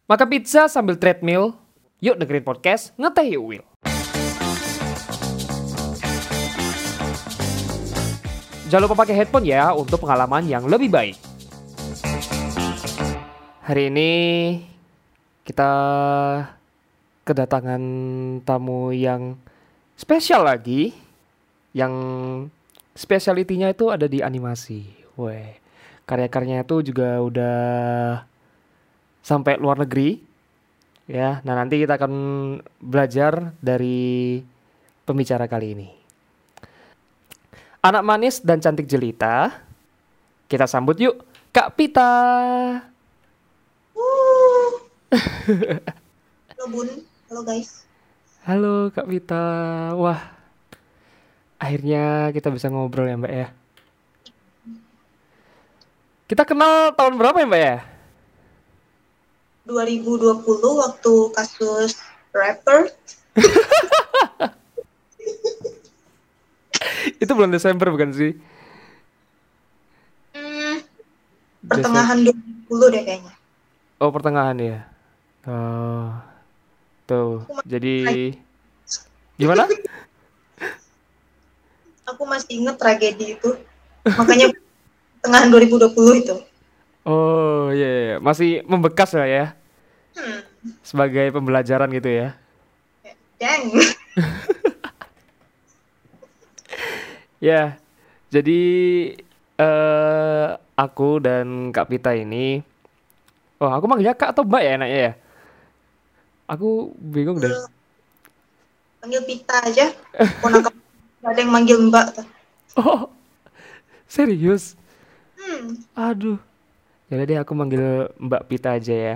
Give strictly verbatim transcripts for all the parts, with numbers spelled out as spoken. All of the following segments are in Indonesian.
Makan pizza sambil treadmill, yuk dengerin podcast Ngeteh Yuk Will. Jangan lupa pakai headphone ya untuk pengalaman yang lebih baik. Hari ini kita kedatangan tamu yang spesial lagi. Yang spesialitinya itu ada di animasi. Weh, karya-karyanya itu juga udah sampai luar negeri. Ya, nah nanti kita akan belajar dari pembicara kali ini. Anak manis dan cantik jelita. Kita sambut yuk Kak Pita. Halo Bun, halo guys. Halo Kak Pita. Wah, akhirnya kita bisa ngobrol ya Mbak ya. Kita kenal tahun berapa ya Mbak ya? dua ribu dua puluh waktu kasus rapper. Itu bulan Desember bukan sih? Hmm, pertengahan dua ribu dua puluh deh kayaknya. Oh, pertengahan ya. Oh, tuh. Jadi gimana? Aku masih inget tragedi itu. Makanya pertengahan dua ribu dua puluh itu. Oh iya, yeah, yeah. Masih membekas lah ya. Hmm. Sebagai pembelajaran gitu ya. Dang. Ya, jadi uh, aku dan Kak Pita ini, oh aku manggilnya Kak atau Mbak ya enaknya ya? Aku bingung deh. Panggil Pita aja. Ponakan gak ada yang manggil Mbak tuh. Oh, serius? Hmm. Aduh. Ya deh aku manggil Mbak Pita aja ya.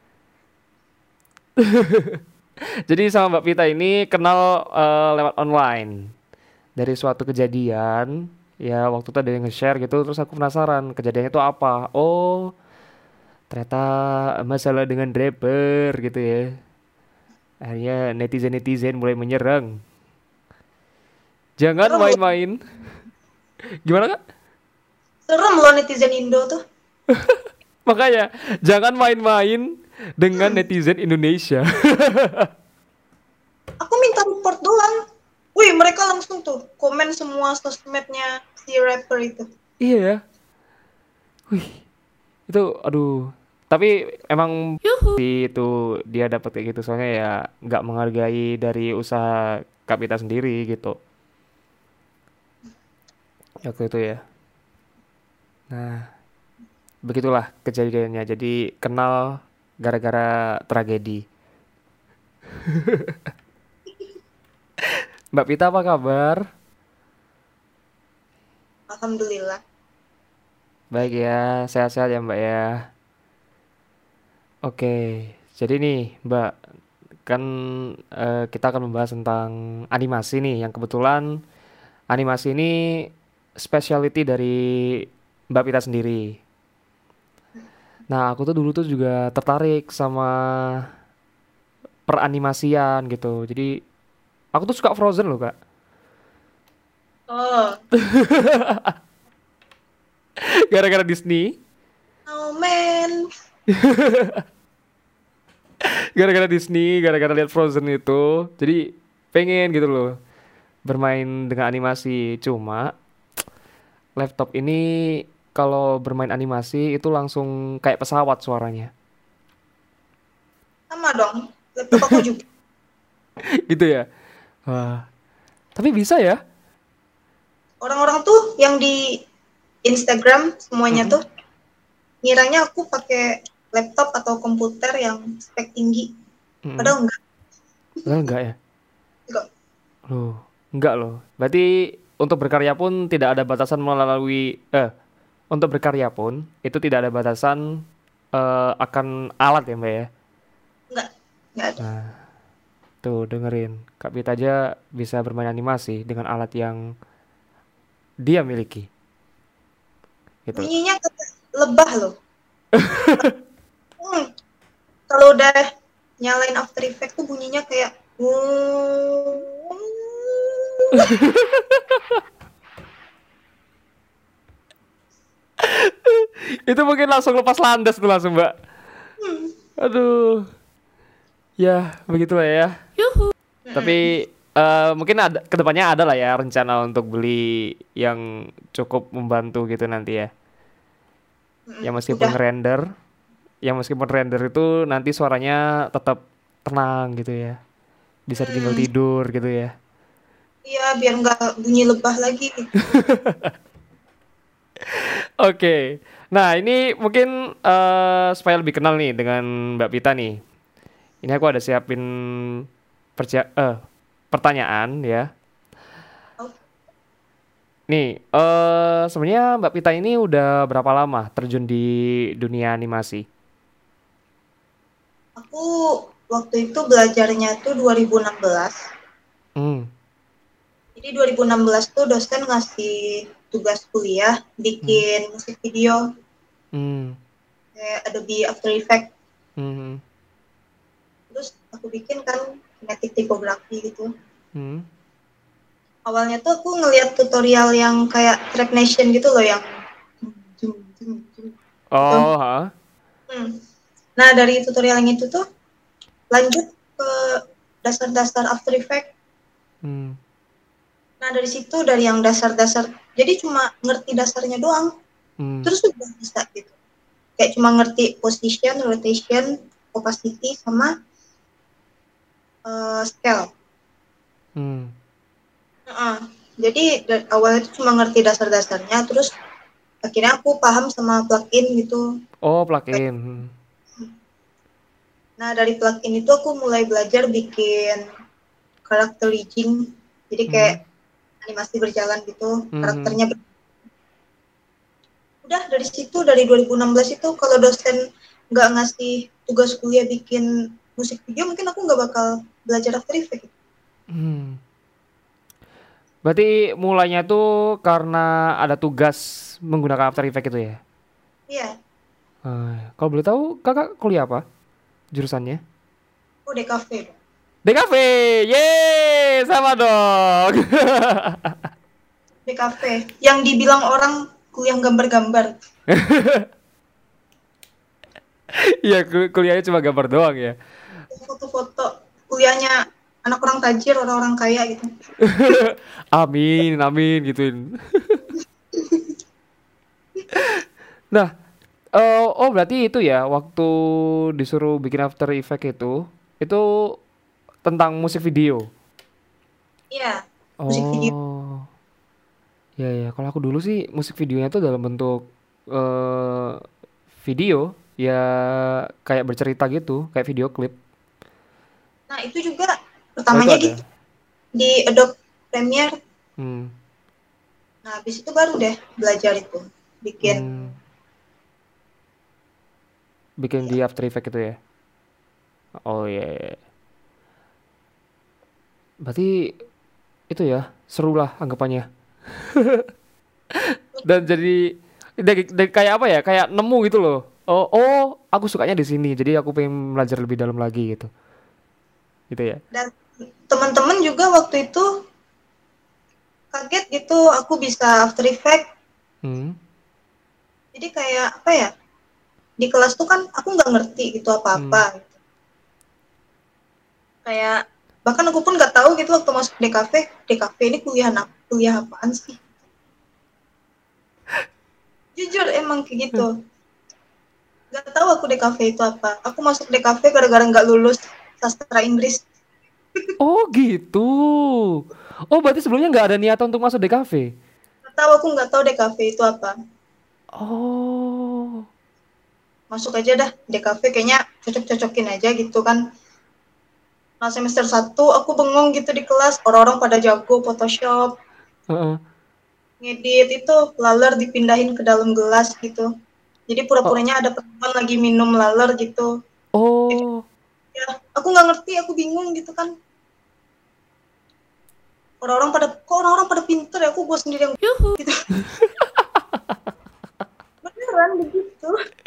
Jadi sama Mbak Pita ini kenal uh, lewat online. Dari suatu kejadian, ya waktu itu ada yang nge-share gitu, terus aku penasaran kejadiannya itu apa. Oh, ternyata masalah dengan rapper gitu ya. Akhirnya netizen-netizen mulai menyerang. Jangan Serem main-main. Gimana Kak? Serem loh netizen Indo tuh. Makanya jangan main-main dengan netizen Indonesia. Aku minta report doang. Wih, mereka langsung tuh komen semua sosmednya si rapper itu. Iya ya. Wih, itu aduh. Tapi emang di itu dia dapat kayak gitu soalnya ya nggak menghargai dari usaha Kak Pita sendiri gitu. Waktu itu ya. Nah, begitulah kejadiannya. Jadi kenal gara-gara tragedi. Mbak Pita apa kabar? Alhamdulillah. Baik ya, sehat-sehat ya Mbak ya. Oke, jadi nih Mbak, kan eh, kita akan membahas tentang animasi nih. Yang kebetulan animasi ini specialty dari Mbak Pita sendiri. Nah, aku tuh dulu tuh juga tertarik sama peranimasian gitu. Jadi aku tuh suka Frozen loh Kak. Oh. Gara-gara Disney. Oh man. Gara-gara Disney, gara-gara lihat Frozen itu, jadi pengen gitu loh bermain dengan animasi. Cuma laptop ini kalau bermain animasi itu langsung kayak pesawat suaranya. Sama dong. Laptop aku juga. Gitu ya. Wah. Tapi bisa ya? Orang-orang tuh yang di Instagram semuanya Mm-mm. tuh ngiranya aku pakai laptop atau komputer yang spek tinggi. Mm-mm. Padahal enggak. Padahal enggak ya? Enggak. Loh, enggak loh. Berarti untuk berkarya pun tidak ada batasan melalui eh untuk berkarya pun itu tidak ada batasan eh, akan alat ya Mbak ya? Enggak. Enggak ada. Nah, tuh dengerin. Kak Pita aja bisa bermain animasi dengan alat yang dia miliki. Gitu. Bunyinya kayak lebah loh. Hmm. Kalau udah nyalain After Effects tuh bunyinya kayak Itu mungkin langsung lepas landas tuh langsung Mbak. Hmm. Aduh, ya begitulah ya. Mm-mm. Tapi eh, mungkin ada kedepannya ada lah ya rencana untuk beli yang cukup membantu gitu nanti ya. Mm-mm. Yang meskipun Udah. render, yang meskipun render itu nanti suaranya tetap tenang gitu ya. Bisa ditinggal Hmm, tidur gitu ya. iya biar nggak bunyi lebah lagi. Oke. Nah, ini mungkin eh, supaya lebih kenal nih dengan Mbak Pita nih. Ini aku ada siapin perja eh, pertanyaan ya. Oh, Nih, eh sebenarnya Mbak Pita ini udah berapa lama terjun di dunia animasi? aku waktu itu belajarnya tuh dua ribu enam belas. Hmm, Jadi dua ribu enam belas tuh dosen ngasih tugas kuliah hmm, bikin musik video hmm, kayak Adobe After Effects. hmm, Terus aku bikin kan kinetic typography gitu. hmm. Awalnya tuh aku ngeliat tutorial yang kayak Trap Nation gitu loh yang jum, jum, jum, gitu. Oh, ha? Hmm. Nah dari tutorial yang itu tuh lanjut ke dasar-dasar After Effects. Hmm, Nah dari situ dari yang dasar-dasar, jadi cuma ngerti dasarnya doang, hmm, terus udah bisa gitu. Kayak cuma ngerti position, rotation, opacity, sama uh, scale. hmm. Uh-uh. Jadi dari awalnya itu cuma ngerti dasar-dasarnya, terus akhirnya aku paham sama plugin gitu. Oh, plugin. Hmm, Nah dari plugin itu aku mulai belajar bikin karakter rigging, jadi kayak hmm, animasi berjalan gitu, hmm, hmm. karakternya. Udah dari situ dari dua ribu enam belas itu kalau dosen nggak ngasih tugas kuliah bikin musik video, mungkin aku nggak bakal belajar After Effects. Hmm. Berarti mulainya tuh karena ada tugas menggunakan After Effects itu ya? Iya. Eh, kalau boleh tahu, kakak kuliah apa? Jurusannya? Oh, D K V. D K V, yeay, sama dong. D K V yang dibilang orang kuliah gambar-gambar, Iya, kul- kuliahnya cuma gambar doang ya. foto-foto kuliahnya anak orang tajir, orang-orang kaya gitu. Amin, amin gituin. Nah, eh, oh berarti itu ya waktu disuruh bikin After Effects itu, itu tentang musik video. Iya, musik video. Oh, ya ya. Kalau aku dulu sih musik videonya tuh dalam bentuk eh video, ya kayak bercerita gitu, kayak video klip. Nah itu juga Oh itu pertamanya ada. gitu di Adobe Premiere. Hmm, Nah habis itu baru deh belajar itu bikin hmm, bikin di di After Effects itu ya. Oh iya, iya, iya. Berarti itu ya seru lah anggapannya. Dan jadi dari, dari kayak apa ya? Kayak nemu gitu loh. Oh, oh, aku sukanya di sini. Jadi aku pengen belajar lebih dalam lagi gitu. Gitu ya. dan teman-teman juga waktu itu kaget gitu aku bisa After Effects. Hmm, Jadi kayak apa ya, di kelas tuh kan aku nggak ngerti gitu hmm. apa-apa gitu. Kayak bahkan aku pun nggak tahu gitu waktu masuk D K V, D K V ini kuliah apa, kuliah apaan sih, jujur emang kayak gitu, nggak tahu aku D K V itu apa. Aku masuk D K V gara-gara nggak lulus sastra Inggris. Oh gitu. Oh berarti sebelumnya nggak ada niatan untuk masuk D K V. Nggak tahu, aku nggak tahu D K V itu apa. Oh. Masuk aja dah D K V, kayaknya cocok-cocokin aja gitu kan. Nah semester satu aku bengong gitu di kelas, orang-orang pada jago Photoshop, Heeh. ngedit itu laler dipindahin ke dalam gelas gitu. Jadi Oh. pura-puranya ada perempuan lagi minum laler gitu. Oh. Ya, aku nggak ngerti, aku bingung gitu kan. Orang-orang pada, kok orang-orang pada pinter ya, aku gue sendiri yang gitu. Beneran begitu.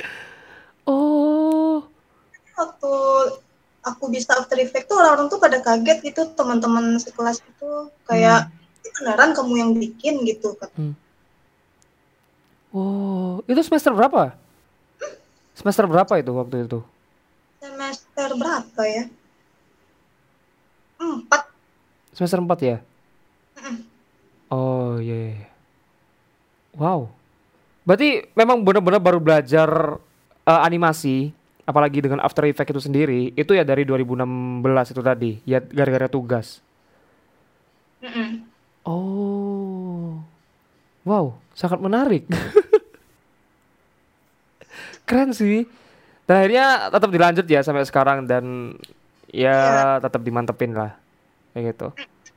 Oh. Waktu aku bisa After Effects tuh orang-orang tuh pada kaget gitu, teman-teman sekelas itu kayak Hmm. beneran kamu yang bikin gitu kan. Hmm. Oh, itu semester berapa? Semester berapa itu waktu itu? semester berapa ya? Empat. Semester empat ya? Mm-mm. Oh iya. Yeah, yeah. Wow. Berarti memang benar-benar baru belajar eh, animasi, apalagi dengan After Effects itu sendiri, itu ya dari dua ribu enam belas itu tadi, ya gara-gara tugas. Mm-mm. Oh, wow, sangat menarik. Keren sih. Dan akhirnya tetap dilanjut ya sampai sekarang dan Iya. ya tetap dimantepin lah, kayak gitu.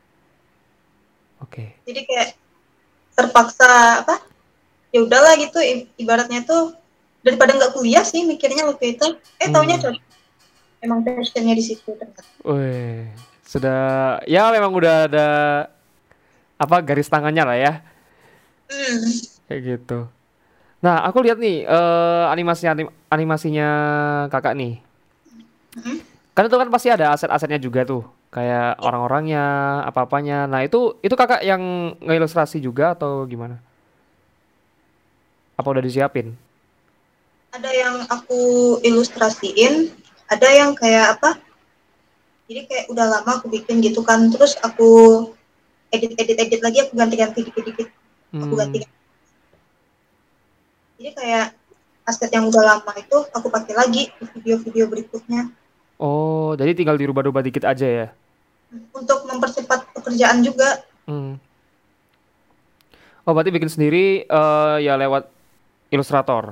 Oke. Jadi kayak terpaksa apa? Ya udahlah gitu, i- ibaratnya tuh daripada nggak kuliah sih mikirnya waktu itu. Eh taunya Hmm. cocok. Emang passionnya di situ ternyata. Wih, sudah ya memang udah ada apa garis tangannya lah ya, Hmm. kayak gitu. Nah, aku lihat nih eh animasi anim- animasinya kakak nih. Mm-mm. Kan itu kan pasti ada aset-asetnya juga tuh, kayak orang-orangnya, apa-apanya. Nah, itu itu kakak yang ngeilustrasi juga atau gimana? Apa udah disiapin? Ada yang aku ilustrasiin, ada yang kayak apa? Jadi kayak udah lama aku bikin gitu kan, terus aku edit edit edit lagi, aku ganti-ganti dikit-dikit, aku Hmm. ganti. Jadi kayak aset yang udah lama itu aku pakai lagi di video-video berikutnya Oh, jadi tinggal dirubah-rubah dikit aja ya. untuk mempercepat pekerjaan juga. Hmm. Oh, berarti bikin sendiri eh ya lewat Illustrator.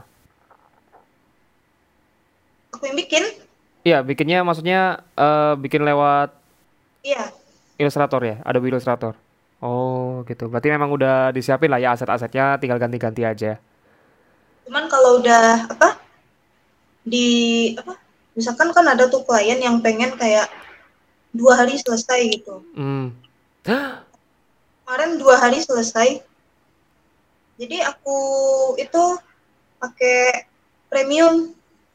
Aku yang bikin, Iya, bikinnya maksudnya eh bikin lewat iya. Illustrator ya, Adobe Illustrator. Oh, gitu. Berarti memang udah disiapin lah ya aset-asetnya, tinggal ganti-ganti aja. Cuman kalau udah apa di apa, misalkan kan ada tuh klien yang pengen kayak dua hari selesai gitu. Hmm. Kemarin dua hari selesai. Jadi aku itu pakai premium,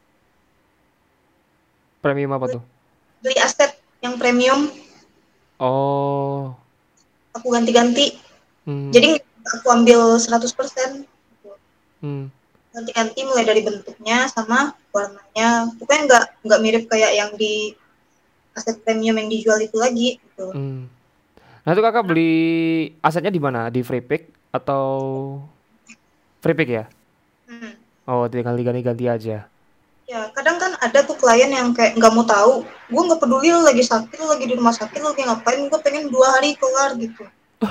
Premium apa tuh? beli aset yang premium, Oh. aku ganti-ganti. Hmm. Jadi aku ambil seratus persen. Hmm. Ganti-ganti mulai dari bentuknya sama warnanya. Pokoknya nggak nggak mirip kayak yang di aset premium yang dijual itu lagi gitu. Hmm. Nah, itu kakak beli asetnya di mana? Di Freepik atau Freepik ya? Hmm. Oh, tinggal diganti-ganti aja. Ya, kadang kan ada tuh klien yang kayak nggak mau tahu. Gue nggak peduli lo lagi sakit, lo lagi di rumah sakit, lo lagi ngapain. Gue pengen dua hari kelar gitu.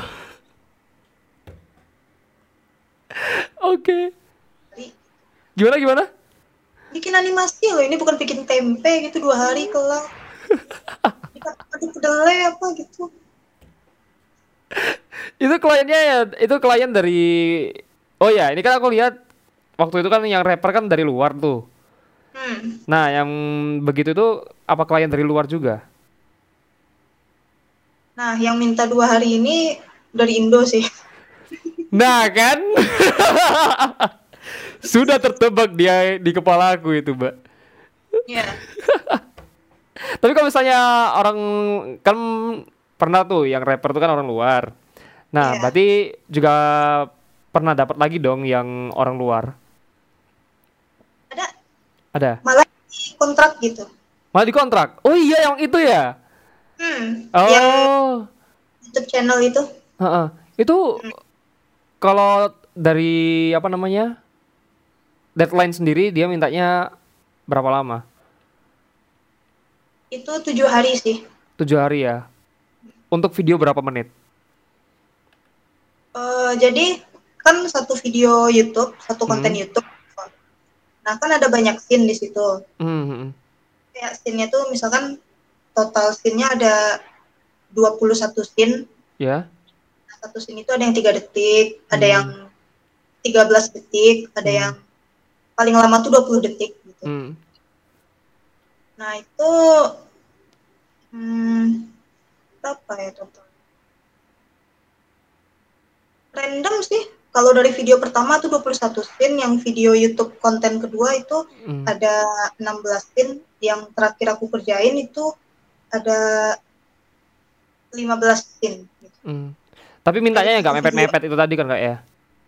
Oke. Jadi, Gimana gimana? bikin animasi loh, ini bukan bikin tempe gitu dua hari kelar. Aduh kedelai apa gitu. Itu kliennya ya, itu klien dari Oh ya, ini kan aku lihat waktu itu kan yang rapper kan dari luar tuh. Hmm. Nah, yang begitu tuh apa klien dari luar juga? Nah, yang minta dua hari ini dari Indo sih. Nah, kan sudah tertebak dia di kepala aku itu, Mbak. Iya. Tapi kalau misalnya orang kan pernah tuh yang rapper tuh kan orang luar. Nah, Iya. berarti juga pernah dapat lagi dong yang orang luar. Ada Ada. malah di kontrak gitu. Malah dikontrak. Oh iya yang itu ya. Hmm. Yang Oh, YouTube channel itu. heeh. Itu Hmm. kalau dari apa namanya? Deadline sendiri dia mintanya berapa lama? Itu tujuh hari sih. Tujuh hari ya. Untuk video berapa menit? Uh, jadi kan satu video YouTube, satu konten Hmm. YouTube. Nah, kan ada banyak scene di situ. Hmm. hmm. Kayak scene-nya tuh misalkan total scene-nya ada dua puluh satu scene. Ya. Nah, satu scene itu ada yang tiga detik, ada Hmm. yang tiga belas detik, ada Hmm. yang paling lama tuh dua puluh detik gitu. Hmm. Nah, itu hmm, berapa ya total? Random sih. Kalau dari video pertama tuh dua puluh satu scene, yang video YouTube konten kedua itu Hmm. ada enam belas scene, yang terakhir aku kerjain itu ada lima belas scene. Gitu. Hmm. Tapi mintanya ya nggak mepet-mepet itu tadi kan nggak ya?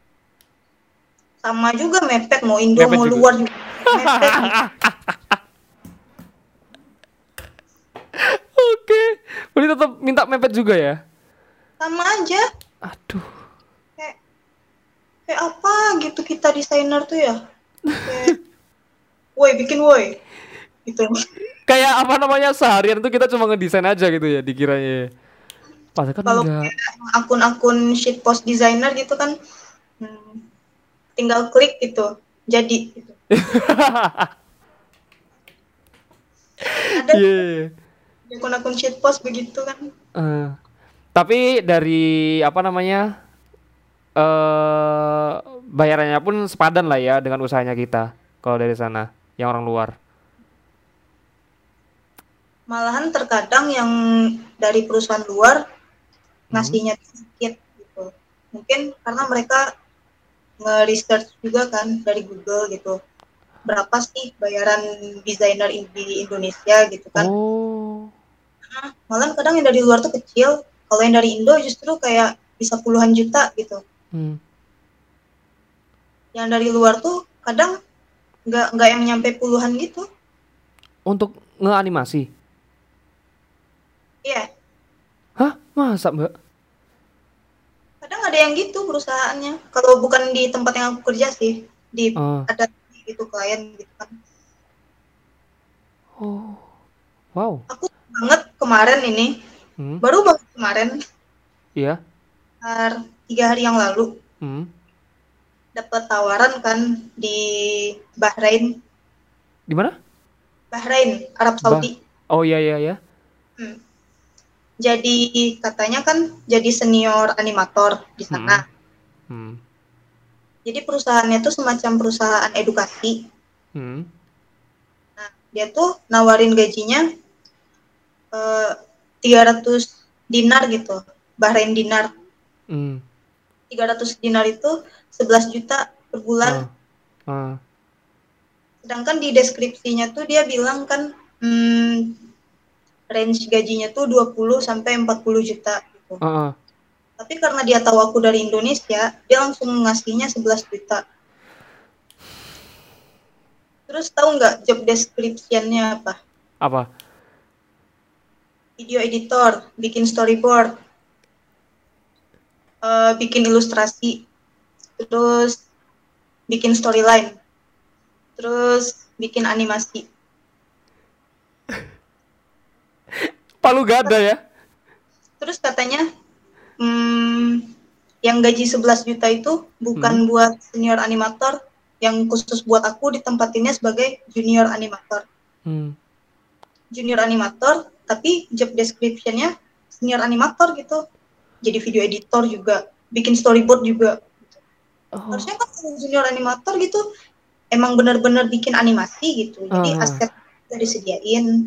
Sama juga mepet, mau Indo Mepet mau juga. luar juga mepet. Gitu. tetap minta mepet juga ya? Sama aja. Aduh. Kayak kayak apa gitu kita desainer tuh ya. Kayak, woi bikin woi. Gitu. Kayak apa namanya, seharian tuh kita cuma ngedesain aja gitu ya dikiranya. Padahal kan Kalau enggak. akun-akun shitpost designer gitu kan, hmm, tinggal klik gitu, jadi. Gitu. Ada Iya. akun-akun shitpost begitu kan. Eh, tapi dari apa namanya, eh bayarannya pun sepadan lah ya dengan usahanya kita. Kalau dari sana, yang orang luar. Malahan terkadang yang dari perusahaan luar Hmm. ngasihnya sedikit gitu. Mungkin karena mereka nge-research juga kan dari Google gitu. Berapa sih bayaran desainer di Indonesia gitu kan. Oh. Nah, malahan kadang yang dari luar tuh kecil. Kalau yang dari Indo justru kayak bisa puluhan juta gitu. Hmm. Yang dari luar tuh kadang nggak nggak yang nyampe puluhan gitu. Untuk ngeanimasi. Iya, Hah? Masa, Mbak? kadang ada yang gitu perusahaannya. Kalau bukan di tempat yang aku kerja sih, di Ah. ada gitu klien gitu kan. Oh. Wow. Aku banget kemarin ini, Hmm. baru banget kemarin, Iya. sekitar tiga hari yang lalu, Hmm. dapat tawaran kan di Bahrain, Di mana? Bahrain, Arab Bah. Saudi. Oh iya iya ya. Hmm. Jadi katanya kan jadi senior animator di Hmm. sana. Hmm. Jadi perusahaannya tuh semacam perusahaan edukasi. Hmm. Nah, dia tuh nawarin gajinya eh, tiga ratus dinar gitu, Bahrain dinar. Hmm. tiga ratus dinar itu sebelas juta per bulan. Ah. Ah. Sedangkan di deskripsinya tuh dia bilang kan hmm, range gajinya tuh dua puluh sampai empat puluh juta gitu. Ah. Ah. Tapi karena dia tahu aku dari Indonesia, dia langsung ngasihnya sebelas juta. Terus tahu nggak job description-nya apa? Apa? Video editor, bikin storyboard, uh, bikin ilustrasi, terus bikin storyline, terus bikin animasi. Palu gada ya? Terus katanya, hmm, yang gaji sebelas juta itu Hmm. bukan buat senior animator, yang khusus buat aku ditempatinnya sebagai junior animator. Hmm. Junior animator, tapi job description-nya senior animator gitu. Jadi video editor juga, bikin storyboard juga. Oh. Harusnya kan junior animator gitu, emang benar-benar bikin animasi gitu. Jadi Ah. aset udah disediain.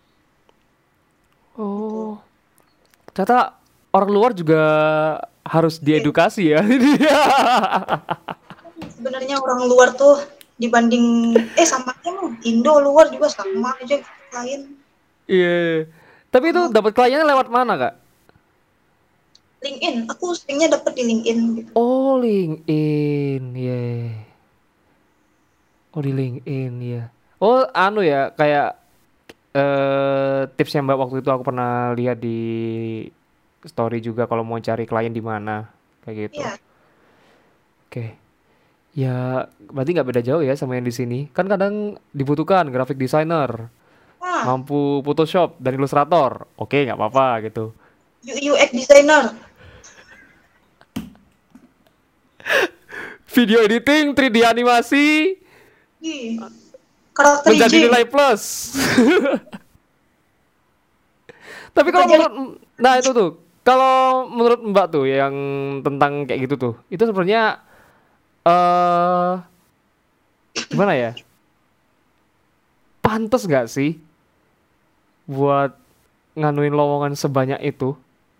Gitu. Oh. Ternyata orang luar juga harus Iya. diedukasi ya. Sebenarnya orang luar tuh dibanding eh sama aja loh, Indo luar juga sama aja lain. Iya. Tapi itu Oh, dapat kliennya lewat mana, Kak? LinkedIn, aku seringnya dapet di LinkedIn gitu. Oh, LinkedIn. Iya. Oh, di LinkedIn ya. Oh, anu ya, kayak eh tips yang Mbak waktu itu aku pernah lihat di story juga kalau mau cari klien di mana, kayak gitu. Iya, Oke. Ya, berarti nggak beda jauh ya sama yang di sini. Kan kadang dibutuhkan graphic designer, ah, mampu Photoshop dan Illustrator. Oke, nggak apa-apa gitu. U X designer, Video editing, tiga D animasi, Ih, karakter menjadi hijau, nilai plus. Tapi kita kalau jadi menurut, nah itu tuh, kalau menurut Mbak tuh yang tentang kayak gitu tuh, itu sebenarnya eh gimana ya? Pantes nggak sih buat nganuin lowongan sebanyak itu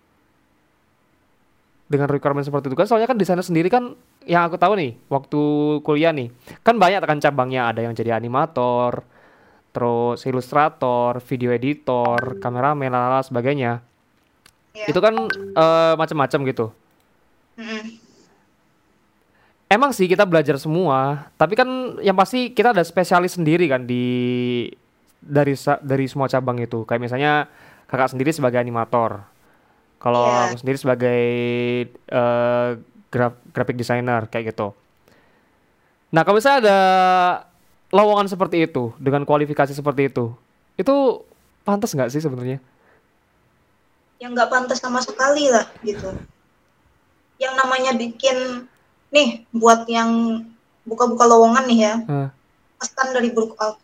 dengan requirement seperti itu kan? Soalnya kan desainer sendiri kan, yang aku tahu nih, waktu kuliah nih, kan banyak kan cabangnya, ada yang jadi animator, terus ilustrator, video editor, kameramen, lalala sebagainya. ya. Itu kan eh, macam-macam gitu. Mm-mm. Emang sih kita belajar semua, tapi kan yang pasti kita ada spesialis sendiri kan di dari sa- dari semua cabang itu. Kayak misalnya kakak sendiri sebagai animator, kalau Iya, aku sendiri sebagai eh, graf- graphic designer kayak gitu. Nah, kalau misalnya ada lowongan seperti itu dengan kualifikasi seperti itu, itu pantas nggak sih sebenarnya? yang nggak pantas sama sekali lah gitu. Yang namanya bikin nih buat yang buka-buka lowongan nih ya, Hah. pesan dari Brookout,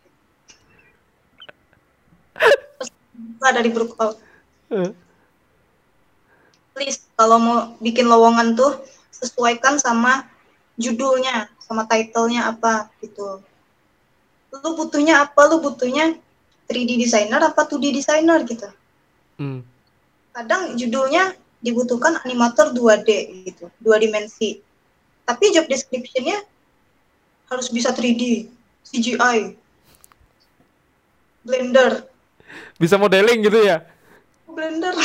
pesan dari Brookout. Eh. Please kalau mau bikin lowongan tuh sesuaikan sama judulnya, sama title-nya apa gitu. Lu butuhnya apa? Lu butuhnya tiga D designer apa dua D designer gitu. Hmm. Kadang judulnya dibutuhkan animator dua D gitu, dua dimensi. Tapi job description-nya harus bisa tiga D, C G I, Blender, Bisa modeling gitu ya? Blender.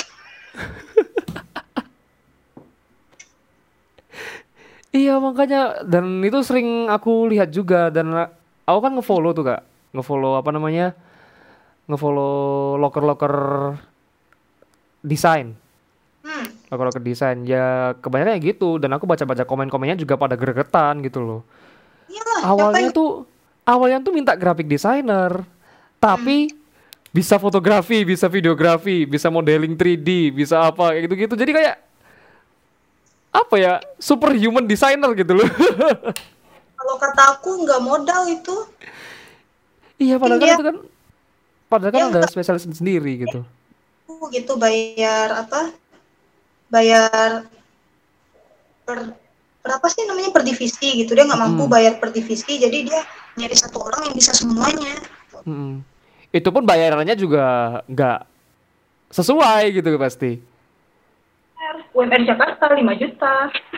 Iya makanya, dan itu sering aku lihat juga, dan la- aku kan ngefollow tuh kak, ngefollow apa namanya, ngefollow loker-loker desain, Hmm, loker-loker desain ya kebanyakan ya gitu, dan aku baca-baca komen-komennya juga pada gregetan gitu loh. iyalah, siapa Awalnya yang tuh, awalnya tuh minta graphic designer, hmm, tapi bisa fotografi, bisa videografi, bisa modeling tiga D, bisa apa kayak gitu-gitu. Jadi kayak apa ya, superhuman designer gitu loh. kalau kata aku nggak modal itu. Iya Mungkin padahal kan dia itu kan, padahal kan dia ada nggak spesialis sendiri gitu. mampu gitu bayar apa? Bayar per berapa sih namanya per divisi gitu. Dia nggak mampu Mm-mm. bayar per divisi, jadi dia nyari satu orang yang bisa semuanya. Mm-mm. Itu pun bayarannya juga nggak sesuai gitu pasti. U M R Jakarta lima juta.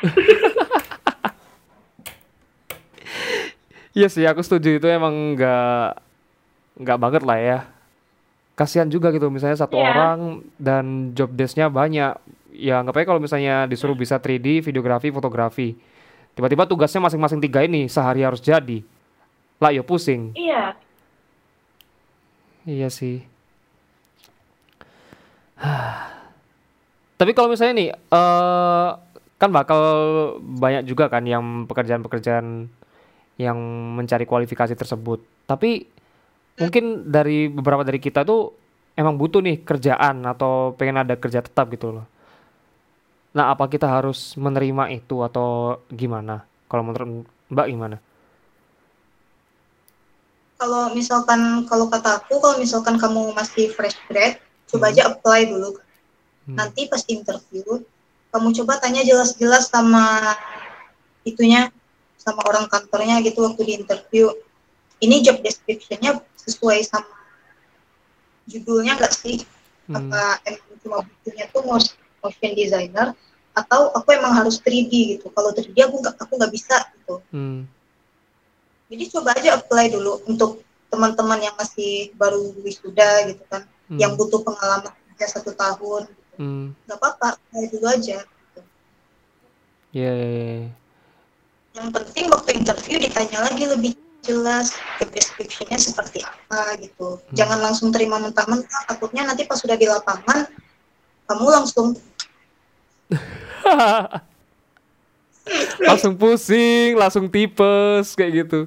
Iya sih, aku setuju itu emang nggak nggak banget lah ya. Kasihan juga gitu misalnya satu Iya. orang dan job desk-nya banyak. Ya nggak apa kalau misalnya disuruh bisa tiga D, videografi, fotografi. Tiba-tiba tugasnya masing-masing tiga ini sehari harus jadi. Lah ya pusing. Iya. Iya sih. Tapi kalau misalnya nih, eh kan bakal banyak juga kan yang pekerjaan-pekerjaan yang mencari kualifikasi tersebut. Tapi mungkin dari beberapa dari kita tuh emang butuh nih kerjaan atau pengen ada kerja tetap gitu loh. Nah, apa kita harus menerima itu atau gimana? Kalau menurut Mbak gimana? Kalau misalkan kalau kata aku kalau misalkan kamu masih fresh grad, coba Hmm, aja apply dulu. hmm, Nanti pas interview, kamu coba tanya jelas-jelas sama itunya, sama orang kantornya gitu waktu di interview. Ini job description-nya sesuai sama judulnya nggak sih? hmm, Apa emang cuma butuhnya tuh motion designer atau aku emang harus tiga D gitu. Kalau tiga D aku nggak aku nggak bisa gitu. hmm, Jadi coba aja apply dulu untuk teman-teman yang masih baru wisuda gitu kan, yang hmm, butuh pengalaman kerja satu tahun. Gitu. hmm. Nggak apa-apa, apply dulu aja. Gitu. Ya, ya, ya. Yang penting waktu interview ditanya lagi lebih jelas job description-nya seperti apa gitu. Hmm. Jangan langsung terima mentah-mentah, takutnya nanti pas sudah di lapangan kamu langsung Langsung pusing, langsung tipes kayak gitu.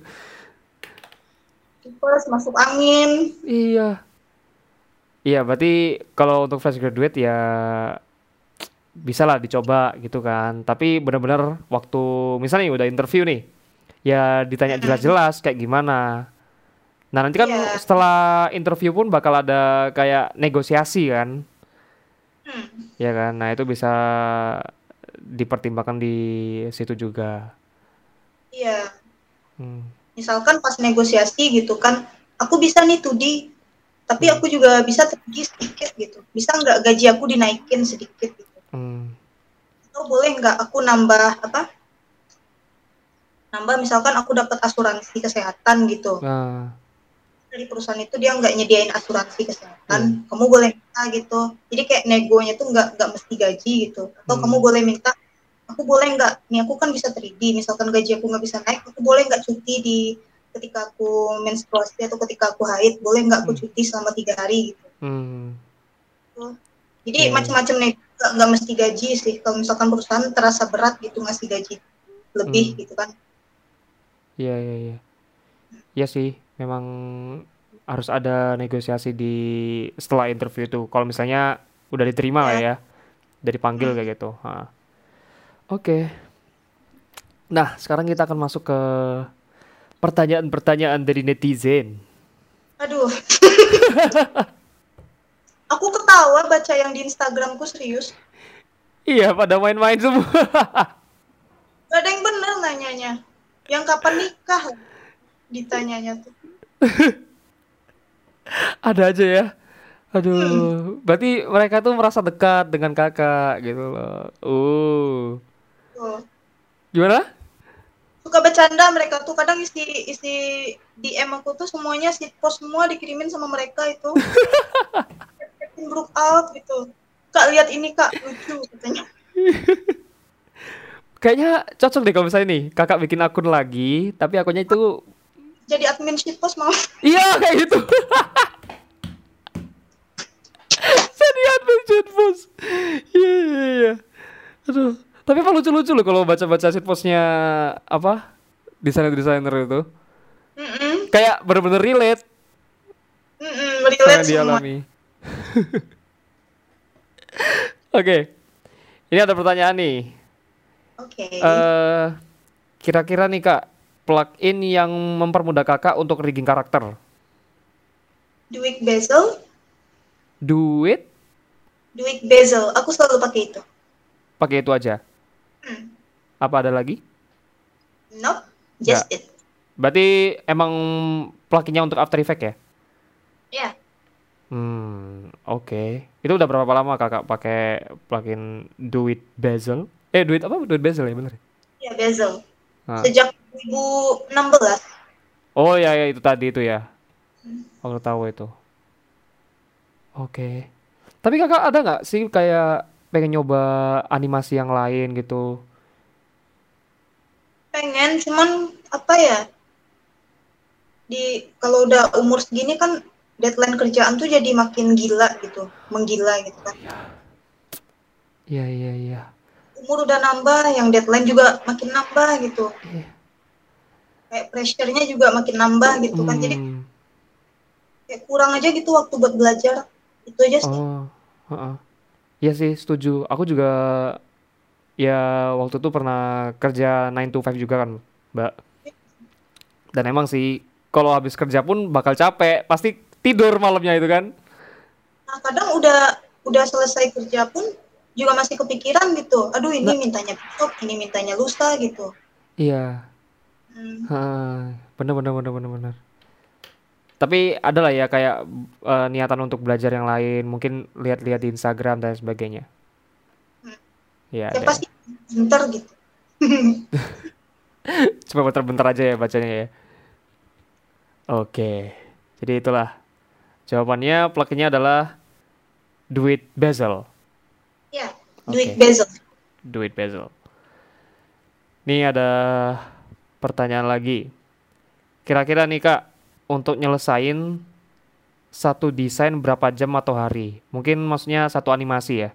tipes, masuk angin. Iya. Iya, berarti kalau untuk fresh graduate ya bisa lah dicoba gitu kan. Tapi benar-benar waktu misalnya nih udah interview nih, ya ditanya Hmm, jelas-jelas kayak gimana. Nah, nanti kan iya. setelah interview pun bakal ada kayak negosiasi kan. Hmm, Ya kan. Nah, itu bisa dipertimbangkan di situ juga. iya. Hmm. Misalkan pas negosiasi gitu kan, aku bisa nih dua D, tapi Hmm. aku juga bisa tiga D sedikit gitu. Bisa nggak gaji aku dinaikin sedikit gitu? Hmm. Atau boleh nggak aku nambah apa? Nambah misalkan aku dapat asuransi kesehatan gitu. Nah, Dari perusahaan itu dia nggak nyediain asuransi iya. kesehatan, kamu boleh minta gitu. Jadi kayak negonya tuh nggak nggak mesti gaji gitu. Atau kamu Hmm. boleh minta, aku boleh nggak? Nih aku kan bisa tiga D, misalkan gaji aku nggak bisa naik, aku boleh nggak cuti di ketika aku menstruasi atau ketika aku haid, boleh nggak aku Hmm. cuti selama tiga hari gitu. Hmm. Tuh. Jadi Iya, iya. macam-macam nih, nggak nggak mesti gaji sih. Kalau misalkan perusahaan terasa berat gitu ngasih gaji lebih Hmm. gitu kan. Iya, iya, iya. Iya sih, memang harus ada negosiasi di setelah interview itu. Kalau misalnya udah diterima lah Ya. ya, udah dipanggil Hmm. kayak gitu. Ha. Oke. Nah, sekarang kita akan masuk ke pertanyaan-pertanyaan dari netizen. Aduh, aku ketawa baca yang di Instagramku serius. Iya, pada main-main semua. Gak ada yang bener nanyanya. Yang kapan nikah ditanyanya tuh. Ada aja ya. Hmm. Aduh, berarti mereka tuh merasa dekat dengan kakak gitu loh. Uh, Tuh. gimana? Suka bercanda mereka tuh, kadang isi isi D M aku tuh semuanya si post semua dikirimin sama mereka itu. Captain look out gitu. Kak lihat ini kak, lucu katanya. Kayaknya cocok deh kalau misalnya nih kakak bikin akun lagi, tapi akunnya itu Jadi admin shitpost mau. iya kayak gitu. Jadi admin shitpost. Iya iya iya. Aduh. Tapi emang lucu-lucu loh kalau baca-baca shitpostnya apa desainer-desainer itu. Mm-mm. Kayak bener-bener relate Mm-mm. sama Relate yang semua. dialami. Oke, ini ada pertanyaan nih. Oke. Okay. Eh, kira-kira nih kak, plugin yang mempermudah kakak untuk rigging karakter. Duik bezel, Do it, duik bezel. Aku selalu pakai itu. pakai itu aja. Hmm. Apa ada lagi? Nope, Nggak. just it. Berarti emang pluginnya untuk After Effects ya? Ya, yeah. Hmm, oke. Itu udah berapa lama kakak pakai plugin Do It Bezel? Eh, Do It apa? Do It Bezel ya bener? Ya yeah, bezel. Nah. Sejak dua ribu enam belas. Oh ya ya itu tadi itu ya. Hmm. Aku tahu itu. Oke. Tapi kakak ada nggak sih kayak pengen nyoba animasi yang lain gitu? Pengen, cuman apa ya? Di kalau udah umur segini kan deadline kerjaan tuh jadi makin gila gitu, menggila gitu kan. Iya iya iya. Umur udah nambah, yang deadline juga makin nambah gitu. Iya. Kayak pressure-nya juga makin nambah gitu kan. Jadi Hmm. kayak kurang aja gitu waktu buat belajar. Itu aja sih. Oh. Heeh. Iya sih setuju. Aku juga ya waktu itu pernah kerja nine to five juga kan, Mbak. Dan emang sih kalau habis kerja pun bakal capek, pasti tidur malamnya itu kan. Nah, kadang udah udah selesai kerja pun juga masih kepikiran gitu. Aduh, Nah, ini mintanya besok, ini mintanya lusa gitu. iya. Hmm. Heeh. Bener bener bener bener bener. Tapi ada lah ya kayak eh, niatan untuk belajar yang lain, mungkin lihat-lihat di Instagram dan sebagainya. Hmm. Iya ada Siapa ya. sih bentar gitu. Cuma bentar-bentar aja ya bacanya ya. Oke. Jadi itulah jawabannya pluginnya adalah Do It Bezel. Ya, duit Oke, bezel. Do It Bezel. Nih ada pertanyaan lagi. Kira-kira nih Kak, untuk nyelesain satu desain berapa jam atau hari? Mungkin maksudnya satu animasi ya?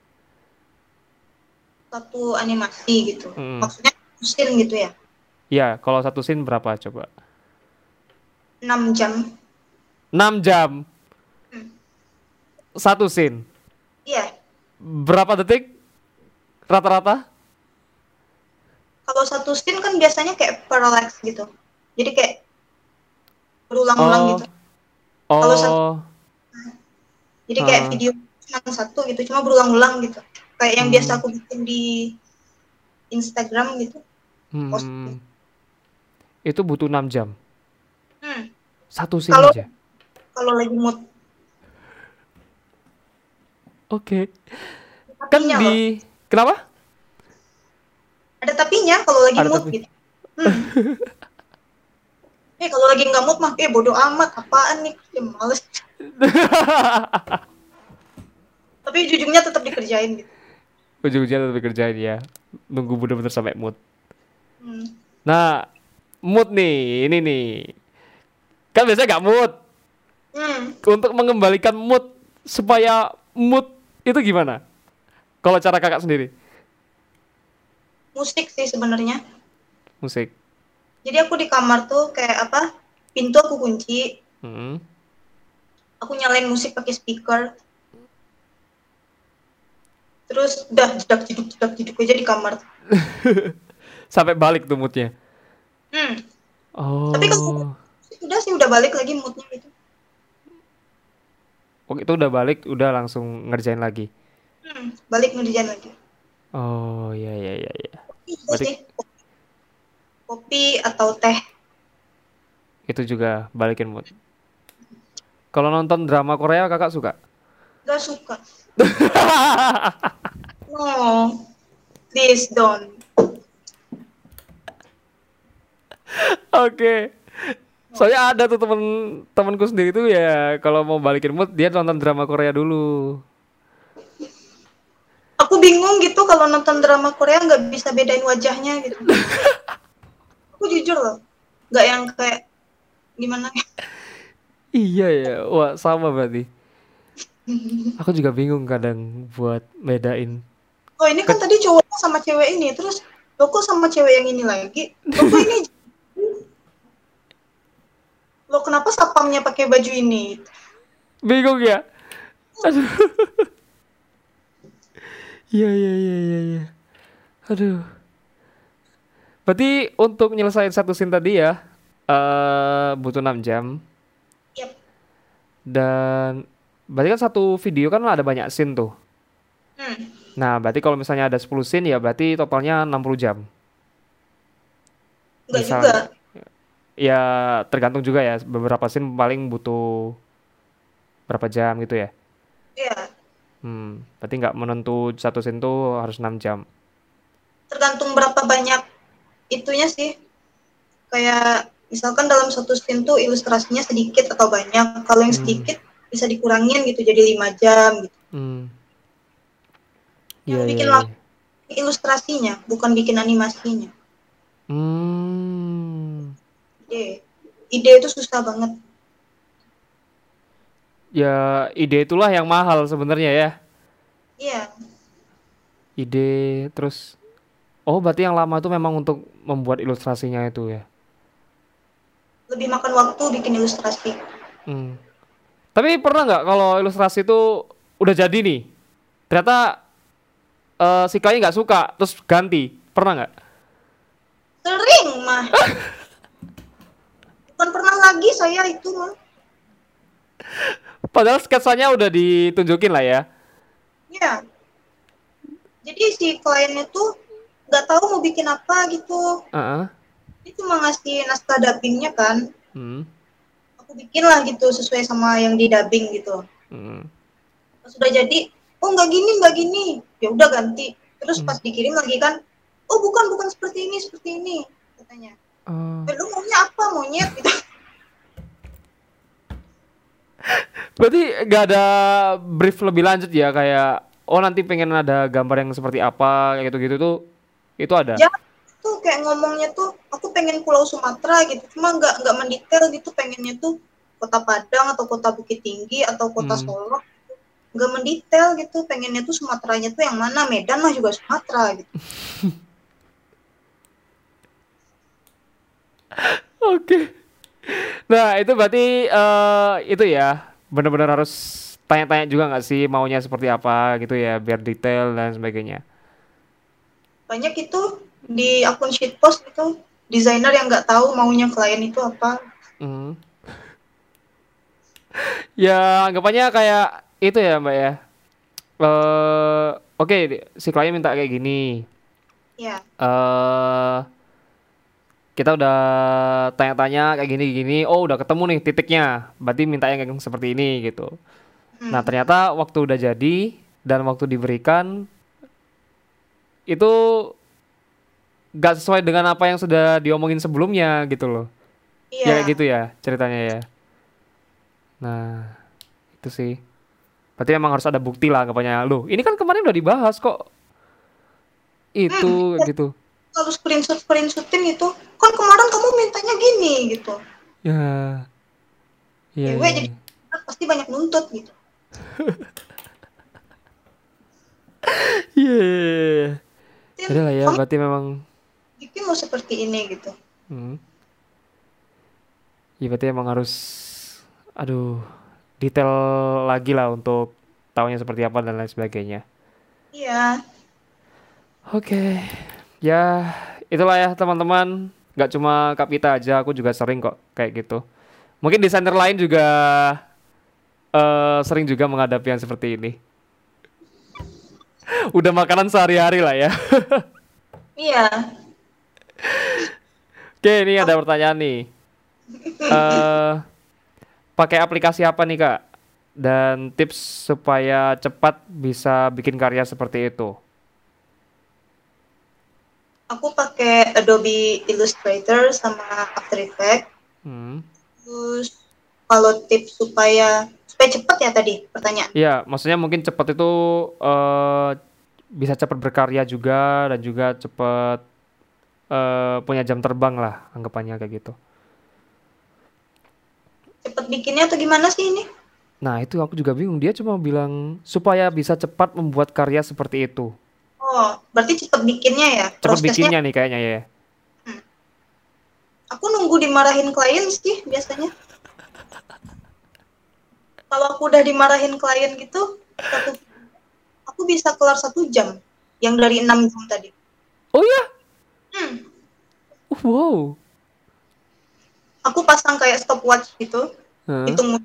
Satu animasi gitu. Hmm. Maksudnya mesin gitu ya. Ya, kalau satu scene berapa coba? Enam jam. Enam jam. Hmm. Satu scene. Iya. Berapa detik rata-rata? Kalau satu scene kan biasanya kayak parallax gitu. Jadi kayak berulang-ulang Oh, gitu. Kalau satu, oh, jadi kayak eh, video cuma satu gitu, cuma berulang-ulang gitu. Kayak yang biasa hmm, aku bikin di Instagram gitu. Post. hmm, itu butuh enam jam. Hmm. Satu scene Kalau aja. kalau lagi mood, Oke. Kan tapinya loh. di kenapa? Ada tapinya kalau lagi Ada mood tapi. gitu. Hmm. Eh kalau lagi nggak mood mah, eh bodo amat, apaan nih, ya, males. Tapi ujungnya tetap dikerjain gitu. Ujung-ujungnya tetap kerjain ya. Nunggu bener-bener sampai mood. Hmm. Nah, mood nih, ini nih. Kan biasanya nggak mood. Hmm, Untuk mengembalikan mood supaya mood itu gimana? Kalau cara kakak sendiri, musik sih sebenarnya. musik. Jadi aku di kamar tuh kayak apa? Pintu aku kunci, Hmm. aku nyalain musik pakai speaker, terus udah jedak jeduk jedak jeduk aja di kamar. Sampai balik tuh moodnya. Hmm. Tapi kalau udah Oh, udah sih udah balik lagi moodnya gitu. oh itu udah balik, udah langsung ngerjain lagi. Hmm. Balik ngerjain lagi. Oh, iya iya iya iya. Itu Berarti sih kopi atau teh. itu juga balikin mood. Kalau nonton drama Korea kakak suka? Gak suka. No, please don't. Oke. Soalnya ada tuh temen temenku sendiri tuh ya kalau mau balikin mood dia nonton drama Korea dulu. Aku bingung gitu kalau nonton drama Korea nggak bisa bedain wajahnya gitu. Aku jujur loh, nggak yang kayak gimana ya. Iya ya, wah sama berarti. Aku juga bingung kadang buat bedain. Oh ini kan Ke- tadi cowoknya sama cewek ini, terus lo kok sama cewek yang ini lagi? Lo kok ini? Lo kenapa sapamnya pakai baju ini? Bingung ya? Aduh. Iya iya iya iya iya. Aduh. Berarti untuk nyelesain satu scene tadi ya eh butuh enam jam Yep. dan berarti kan satu video kan ada banyak scene tuh. Hmm. Nah, berarti kalau misalnya ada sepuluh scene ya berarti totalnya enam puluh jam. Nggak juga. Misal ya tergantung juga ya beberapa scene paling butuh berapa jam gitu ya. Iya. Hmm, berarti nggak menentu satu scene tuh harus enam jam. Tergantung berapa banyak itunya sih. Kayak misalkan dalam satu scene tuh ilustrasinya sedikit atau banyak. Kalau yang Hmm, sedikit bisa dikurangin gitu jadi lima jam gitu. hmm, Yang iya iya bikin iya. lama ilustrasinya, bukan bikin animasinya. Hmm, Ide, ide itu susah banget. ya ide itulah yang mahal sebenarnya ya. Iya, Ide terus, oh berarti yang lama itu memang untuk membuat ilustrasinya itu ya. lebih makan waktu bikin ilustrasi. Hmm. Tapi pernah nggak kalau ilustrasi itu udah jadi nih, ternyata eh, si klien nggak suka, terus ganti, pernah nggak? Sering mah, bukan pernah lagi saya itu mah. Padahal sketsanya udah ditunjukin lah ya. Ya, jadi si kliennya tuh nggak tahu mau bikin apa gitu. Heeh. Dia cuma ngasih naskah dubbingnya kan. Hmm. Aku bikin lah gitu sesuai sama yang di dubbing gitu. Hmm. Pas sudah jadi, oh nggak gini nggak gini, ya udah ganti. Terus Hmm. pas dikirim lagi kan, oh bukan bukan seperti ini seperti ini katanya. Oh. Eh, lu maunya apa monyet gitu. Berarti nggak ada brief lebih lanjut ya kayak, oh nanti pengen ada gambar yang seperti apa kayak gitu-gitu tuh, itu ada. Ya tuh kayak ngomongnya tuh aku pengen Pulau Sumatera gitu, cuma nggak nggak mendetail gitu, pengennya tuh kota Padang atau kota Bukit Tinggi atau kota Hmm. Solo, nggak mendetail gitu, pengennya tuh Sumateranya tuh yang mana, Medan mah juga Sumatera gitu. Oke. Nah, itu berarti eh itu ya, benar-benar harus tanya-tanya juga nggak sih maunya seperti apa gitu ya, biar detail dan sebagainya. Banyak itu di akun shitpost itu desainer yang nggak tahu maunya klien itu apa. Hmm. Ya, anggapannya kayak itu ya, Mbak ya. Eh, oke, si klien minta kayak gini. Ya. Eh, kita udah tanya-tanya kayak gini-gini. Oh, udah ketemu nih titiknya. Berarti minta yang seperti ini gitu. Nah, Hmm. ternyata waktu udah jadi dan waktu diberikan itu gak sesuai dengan apa yang sudah diomongin sebelumnya gitu loh. Ya kayak Iya. gitu ya ceritanya ya. Nah, itu sih. Berarti emang harus ada bukti lah anggapannya. Loh, ini kan kemarin udah dibahas kok. Itu Hmm. gitu. Kalau screenshot screenshotin itu kan kemarin kamu mintanya gini gitu. Ya, iya, Cewek iya, jadi iya. pasti banyak nuntut gitu. Iya, iya, iya. Tin, Yaudah lah ya, kamu berarti memang, bikin lo seperti ini gitu. hmm, ya berarti emang harus, aduh, detail lagi lah untuk tahunya seperti apa dan lain sebagainya. Iya, Oke, ya itulah ya teman-teman. Gak cuma Kak Pita aja, aku juga sering kok kayak gitu. Mungkin desainer lain juga eh, sering juga menghadapi yang seperti ini. Udah makanan sehari-hari lah ya. iya. Oke, ini ada pertanyaan nih. eh Pakai aplikasi apa nih Kak? Dan tips supaya cepat bisa bikin karya seperti itu. Aku pakai Adobe Illustrator sama After Effects. Hmm. Terus kalau tips supaya supaya cepat ya tadi pertanyaan. Iya, maksudnya mungkin cepat itu eh bisa cepat berkarya juga dan juga cepat eh punya jam terbang lah anggapannya kayak gitu. Cepat bikinnya atau gimana sih ini? Nah, itu aku juga bingung. Dia cuma bilang supaya bisa cepat membuat karya seperti itu. Oh, berarti cepat bikinnya ya Cepat prosesnya. bikinnya nih kayaknya ya. Hmm. Aku nunggu dimarahin klien sih biasanya. Kalau aku udah dimarahin klien gitu, satu, aku bisa kelar satu jam. Yang dari enam jam tadi. Oh ya? Hmm. Wow. Aku pasang kayak stopwatch gitu. Heeh. Hitung.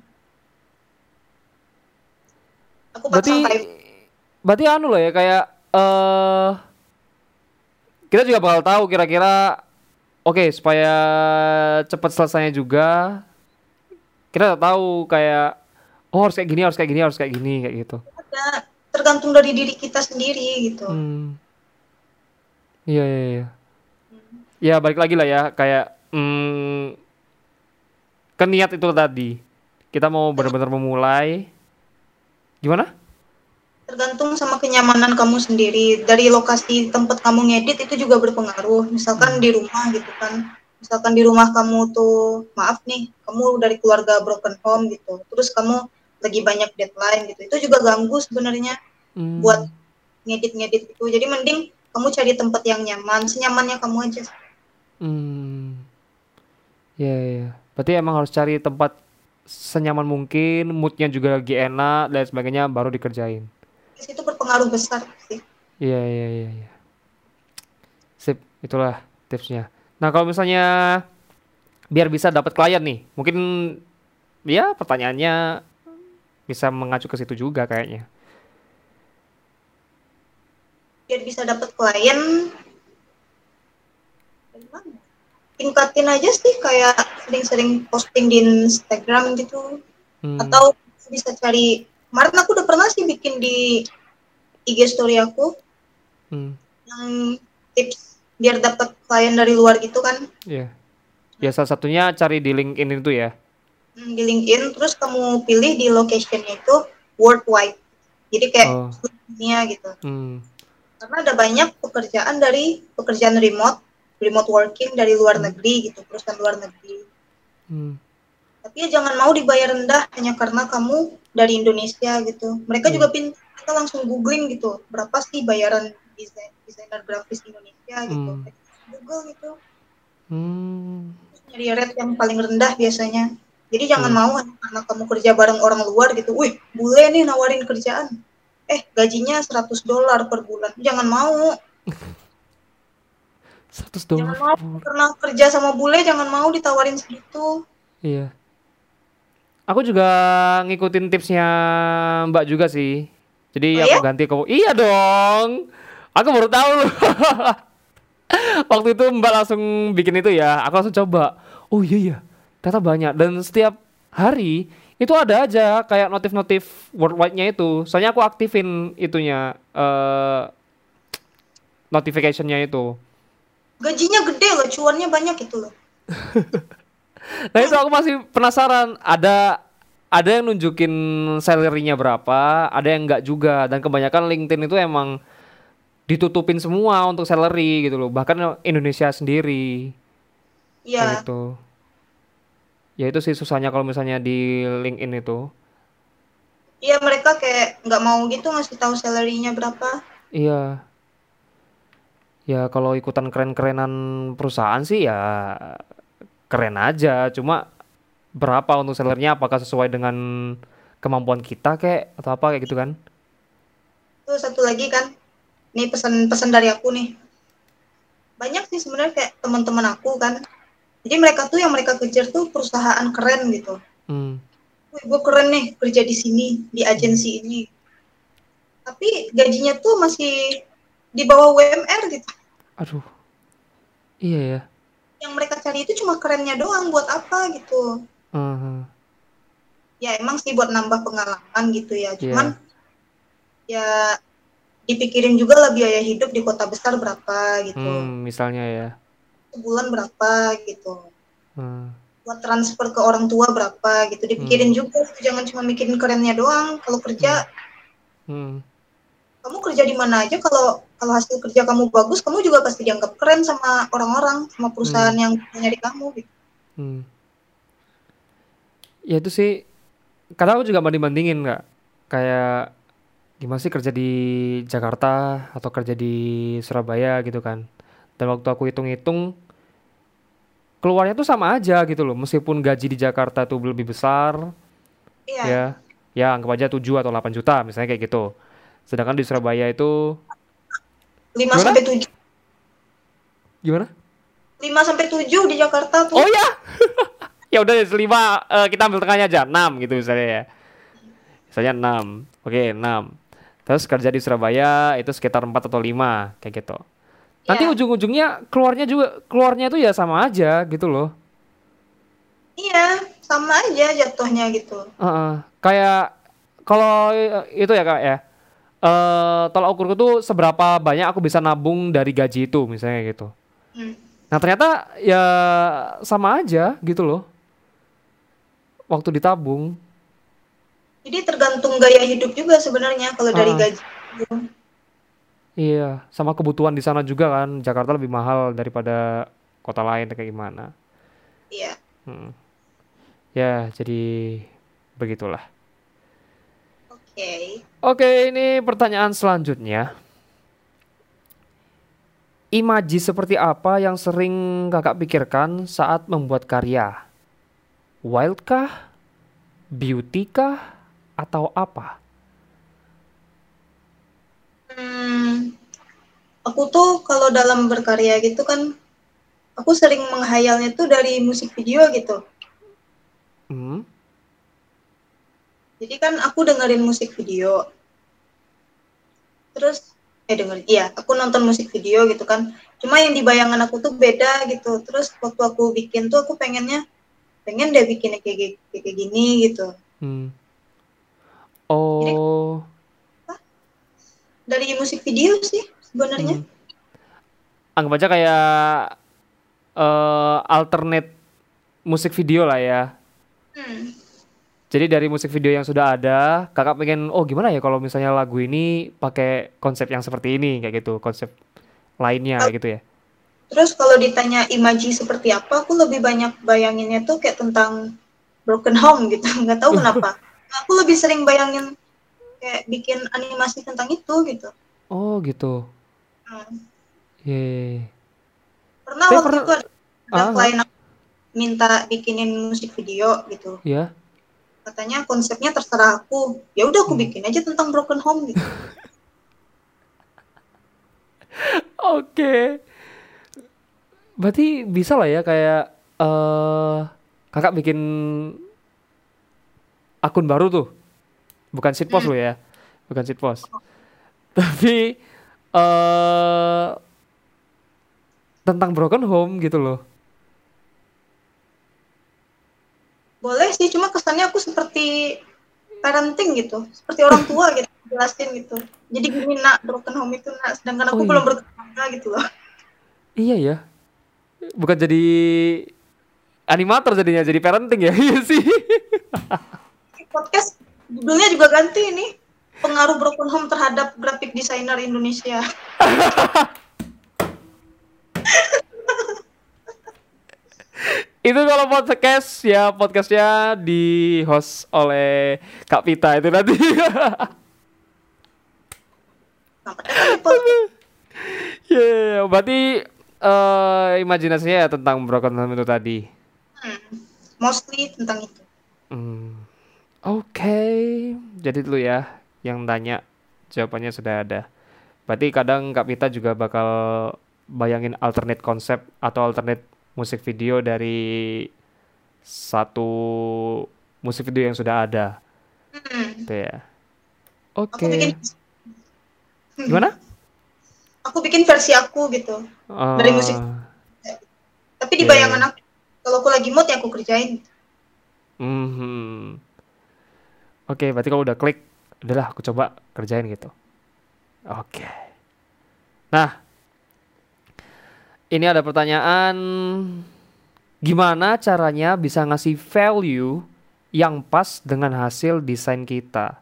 Aku Berarti pasang kayak berarti anu loh ya kayak eh kita juga bakal tahu kira-kira oke supaya cepat selesainya juga kita udah tahu kayak oh harus kayak gini harus kayak gini harus kayak gini kayak gitu. ada tergantung dari diri kita sendiri gitu. Hmm. Iya, iya, iya. Hmm. Ya balik lagi lah ya kayak hmm, ke niat itu tadi. Kita mau benar-benar memulai. Gimana? Tergantung sama kenyamanan kamu sendiri. Dari lokasi tempat kamu ngedit itu juga berpengaruh. Misalkan Hmm. di rumah gitu kan. Misalkan di rumah kamu tuh, maaf nih, kamu dari keluarga broken home gitu. Terus kamu lagi banyak deadline gitu. Itu juga ganggu sebenarnya buat Hmm. ngedit-ngedit gitu. Jadi mending kamu cari tempat yang nyaman, senyamannya kamu aja. Hmm. Ya, ya, ya. Berarti emang harus cari tempat senyaman mungkin, moodnya juga lagi enak dan sebagainya baru dikerjain. Itu berpengaruh besar sih. Iya, iya, iya, iya. Sip, itulah tipsnya. Nah, kalau misalnya biar bisa dapat klien nih, mungkin ya pertanyaannya bisa mengacu ke situ juga kayaknya. Biar bisa dapat klien, gimana? Tingkatin aja sih kayak sering-sering posting di Instagram gitu. Hmm. Atau bisa cari, kemarin aku udah pernah sih bikin di I G story aku Hmm. yang tips biar dapat klien dari luar gitu kan. Iya. Ya salah satunya cari di LinkedIn itu ya. Hmm, di LinkedIn terus kamu pilih di locationnya itu worldwide, jadi kayak Oh. seluruh dunia gitu, Hmm. karena ada banyak pekerjaan dari pekerjaan remote remote working dari luar Hmm. negeri gitu, perusahaan luar negeri. Hmm. Tapi ya jangan mau dibayar rendah hanya karena kamu dari Indonesia gitu. Mereka Iya. juga pintar, mereka langsung googling gitu, berapa sih bayaran desain desainer grafis Indonesia gitu. Hmm. Google gitu, Hmm. terus nyari rate yang paling rendah biasanya. Jadi jangan Iya. mau hanya karena kamu kerja bareng orang luar gitu. Wih, bule nih nawarin kerjaan. Eh, gajinya seratus dolar per bulan. Jangan mau. seratus Jangan dolar mau per. karena kerja sama bule, jangan mau ditawarin segitu. Iya. Aku juga ngikutin tipsnya Mbak juga sih. Jadi Oh aku ya? ganti ke iya dong. Aku baru tahu loh. Waktu itu Mbak langsung bikin itu ya. Aku langsung coba. Oh iya iya. Ternyata banyak dan setiap hari itu ada aja kayak notif-notif worldwide-nya itu. Soalnya aku aktifin itunya eh notification-nya itu. Gajinya gede loh, cuannya banyak itu loh. Nah itu aku masih penasaran. Ada ada yang nunjukin salary-nya berapa, ada yang enggak juga. Dan kebanyakan LinkedIn itu emang ditutupin semua untuk salary gitu loh. Bahkan Indonesia sendiri. kayak Iya, gitu. Ya itu sih susahnya kalau misalnya di LinkedIn itu. iya mereka kayak nggak mau gitu ngasih tahu salary-nya berapa. Iya, ya kalau ikutan keren-kerenan perusahaan sih ya keren aja. Cuma berapa untuk sellernya? Apakah sesuai dengan kemampuan kita kek atau apa kayak gitu kan? Terus satu lagi kan, nih pesan-pesan dari aku nih. Banyak sih sebenarnya kayak teman-teman aku kan. Jadi mereka tuh yang mereka kejar tuh perusahaan keren gitu. Hmm, Wih, gue keren nih kerja di sini, di hmm. agensi ini. Tapi gajinya tuh masih di bawah U M R gitu. Aduh, iya ya. Yang mereka cari itu cuma kerennya doang, buat apa gitu. Uh, Ya emang sih buat nambah pengalaman gitu ya. Cuman iya. ya dipikirin juga lah biaya hidup di kota besar berapa gitu. Hmm, misalnya ya. Sebulan berapa gitu. Hmm, Buat transfer ke orang tua berapa gitu. Dipikirin hmm, juga, jangan cuma mikirin kerennya doang. Kalau kerja, hmm, hmm, kamu kerja di mana aja, kalau kalau hasil kerja kamu bagus, kamu juga pasti dianggap keren sama orang-orang, sama hmm, perusahaan yang nyari kamu gitu. hmm. Ya itu sih. Kadang aku juga banding-bandingin nggak. Kayak gimana sih kerja di Jakarta atau kerja di Surabaya gitu kan. Dan waktu aku hitung-hitung keluarnya tuh sama aja gitu loh. Meskipun gaji di Jakarta tuh lebih besar, Iya, ya, ya anggap aja tujuh atau delapan juta misalnya kayak gitu. Sedangkan di Surabaya itu lima gimana? sampai tujuh Gimana? lima sampai tujuh di Jakarta Oh tuh. ya, ya udah lima eh, kita ambil tengahnya aja enam gitu misalnya ya. Misalnya enam. Oke, enam. Terus kerja di Surabaya itu sekitar empat atau lima kayak gitu. Nanti Iya, ujung-ujungnya keluarnya juga keluarnya itu ya sama aja gitu loh. iya, sama aja jatuhnya gitu. Heeh. Kayak kalau eh, itu ya Kak ya. Eh tolak ukurku tuh seberapa banyak aku bisa nabung dari gaji itu misalnya gitu. Hmm. Nah, ternyata ya sama aja gitu loh waktu ditabung. Jadi tergantung gaya hidup juga sebenarnya kalau dari Heeh. gaji. Iya, sama kebutuhan di sana juga kan. Jakarta lebih mahal daripada kota lain kayak gimana. Iya, Hmm. Ya, jadi begitulah. oke. Okay. Oke, ini pertanyaan selanjutnya. Imaji seperti apa yang sering kakak pikirkan saat membuat karya? Wild kah? Beauty kah? Atau apa? Hmm, aku tuh kalau dalam berkarya gitu kan, aku sering menghayalnya tuh dari musik video gitu. Hmm? Jadi kan aku dengerin musik video, terus eh dengerin, iya, aku nonton musik video gitu kan. Cuma yang di bayangan aku tuh beda gitu. Terus waktu aku bikin tuh aku pengennya, pengen deh bikinnya kayak, kayak, kayak gini gitu. Hmm. Jadi Oh, dari musik video sih sebenarnya. hmm. Anggap aja kayak eh alternate musik video lah ya. Hmm, Jadi dari musik video yang sudah ada, kakak pengen, oh gimana ya kalau misalnya lagu ini pakai konsep yang seperti ini, kayak gitu, konsep lainnya kayak gitu ya. Terus kalau ditanya imaji seperti apa, aku lebih banyak bayanginnya tuh kayak tentang broken home gitu. Nggak tahu kenapa. Aku lebih sering bayangin kayak bikin animasi tentang itu gitu. Oh gitu. Hmm. Yeay. Pernah Tapi waktu pernah, itu ada, ada ah, ah, klien aku minta bikinin musik video gitu. ya. Katanya konsepnya terserah aku. Ya udah aku Hmm. bikin aja tentang broken home gitu. Oke. Berarti bisa lah ya kayak eh kakak bikin akun baru tuh, bukan Hmm. shitpost lo ya, bukan shitpost. Tapi eh tentang broken home gitu loh. Boleh sih, cuma kesannya aku seperti parenting gitu. Seperti orang tua gitu. Jelasin gitu. Jadi gini nak, broken home itu nak. Sedangkan Oh aku belum iya, berkeluarga gitu loh. iya ya. Bukan jadi animator jadinya, jadi parenting ya. Iya sih. Podcast judulnya juga ganti ini. Pengaruh broken home terhadap graphic designer Indonesia. Itu kalau podcast ya podcastnya di host oleh Kak Pita itu nanti. Namanya kali podcast. Ya, yeah, berarti eh imajinasinya ya tentang Broken Home itu tadi. Hmm, mostly tentang itu. Hmm. Oke, jadi dulu ya yang tanya jawabannya sudah ada. Berarti kadang Kak Pita juga bakal bayangin alternate konsep atau alternate musik video dari satu musik video yang sudah ada, Hmm, gitu ya. aku bikin Oke, gimana? aku bikin versi aku gitu dari musik. Eh, Tapi di ya, ya, bayangan ya. aku, kalau aku lagi mood ya aku kerjain. Mhm. Oke, berarti kalau udah klik, udahlah aku coba kerjain gitu. Oke. Nah, ini ada pertanyaan, gimana caranya bisa ngasih value yang pas dengan hasil desain kita?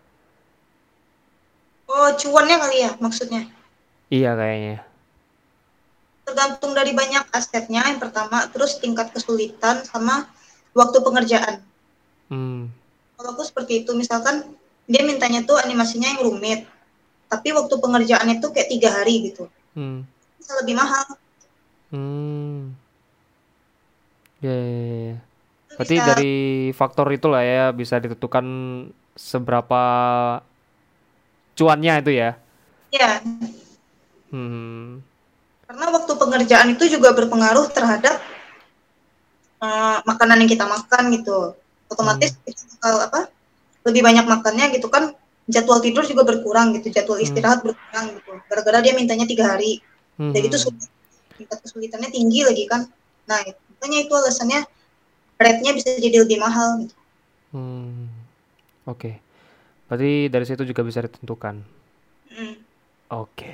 Oh, cuannya kali ya maksudnya. Iya kayaknya. Tergantung dari banyak asetnya yang pertama, terus tingkat kesulitan sama waktu pengerjaan. Hmm. Kalau aku seperti itu, misalkan dia mintanya tuh animasinya yang rumit, tapi waktu pengerjaan itu kayak tiga hari gitu, Hmm. bisa lebih mahal. Hmm. Ya, ya, ya, ya. Itu Berarti bisa, dari faktor itulah ya bisa ditentukan seberapa cuannya itu ya. ya, Hmm. karena waktu pengerjaan itu juga berpengaruh terhadap uh, makanan yang kita makan gitu. Hmm. Otomatis kita bakal apa? Lebih banyak makannya gitu kan, jadwal tidur juga berkurang gitu, jadwal Hmm. istirahat berkurang gitu. Gara-gara dia mintanya tiga hari. Hmm. Jadi itu Hmm. sulit, tingkat kesulitannya tinggi lagi kan. Nah, itu, makanya itu alasannya rate-nya bisa jadi lebih mahal gitu. Hmm. Oke. Berarti dari situ juga bisa ditentukan. Mm. Oke.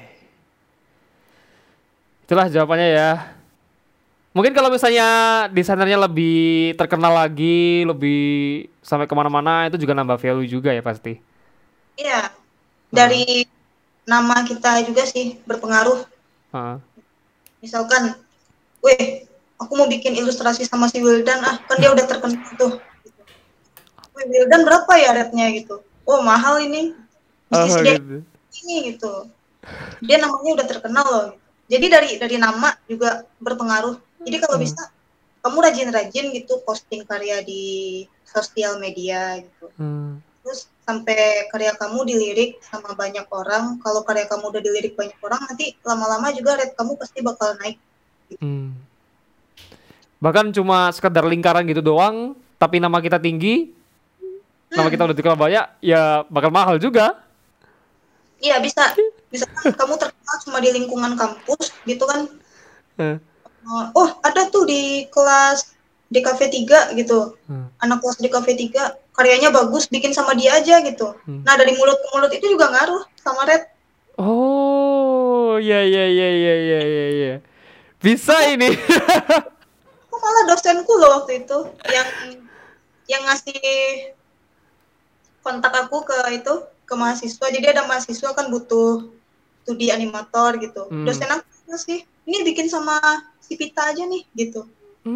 Itulah jawabannya ya. Mungkin kalau misalnya desainernya lebih terkenal lagi, lebih sampai kemana-mana, itu juga nambah value juga ya pasti. Iya, Heeh. dari nama kita juga sih berpengaruh. Heeh. Misalkan, weh, aku mau bikin ilustrasi sama si Wildan, ah kan dia udah terkenal tuh. Weh, Wildan berapa ya rate-nya gitu? Oh mahal ini, mesti Oh sedia gitu. ini gitu. Dia namanya udah terkenal loh. Jadi dari dari nama juga berpengaruh. Jadi kalau Heeh. bisa kamu rajin-rajin gitu posting karya di sosial media gitu. Heeh. Terus sampai karya kamu dilirik sama banyak orang. Kalau karya kamu udah dilirik banyak orang, nanti lama-lama juga rate kamu pasti bakal naik. Hmm. Bahkan cuma sekedar lingkaran gitu doang, tapi nama kita tinggi, nama kita Hmm, udah dikenal banyak, ya bakal mahal juga. iya bisa. Misalkan kamu terkenal cuma di lingkungan kampus gitu kan. Heeh. Oh, ada tuh di kelas D K V tiga gitu. Heeh. Anak kelas D K V tiga karyanya bagus, bikin sama dia aja gitu. Hmm. Nah, dari mulut ke mulut itu juga ngaruh sama rate. Oh, ya ya ya ya ya ya ya. Bisa Aku, ini. aku malah dosenku loh waktu itu yang yang ngasih kontak aku ke itu ke mahasiswa. Jadi ada mahasiswa kan butuh studi animator gitu. Hmm. Dosen aku sih, ini bikin sama si Pita aja nih gitu.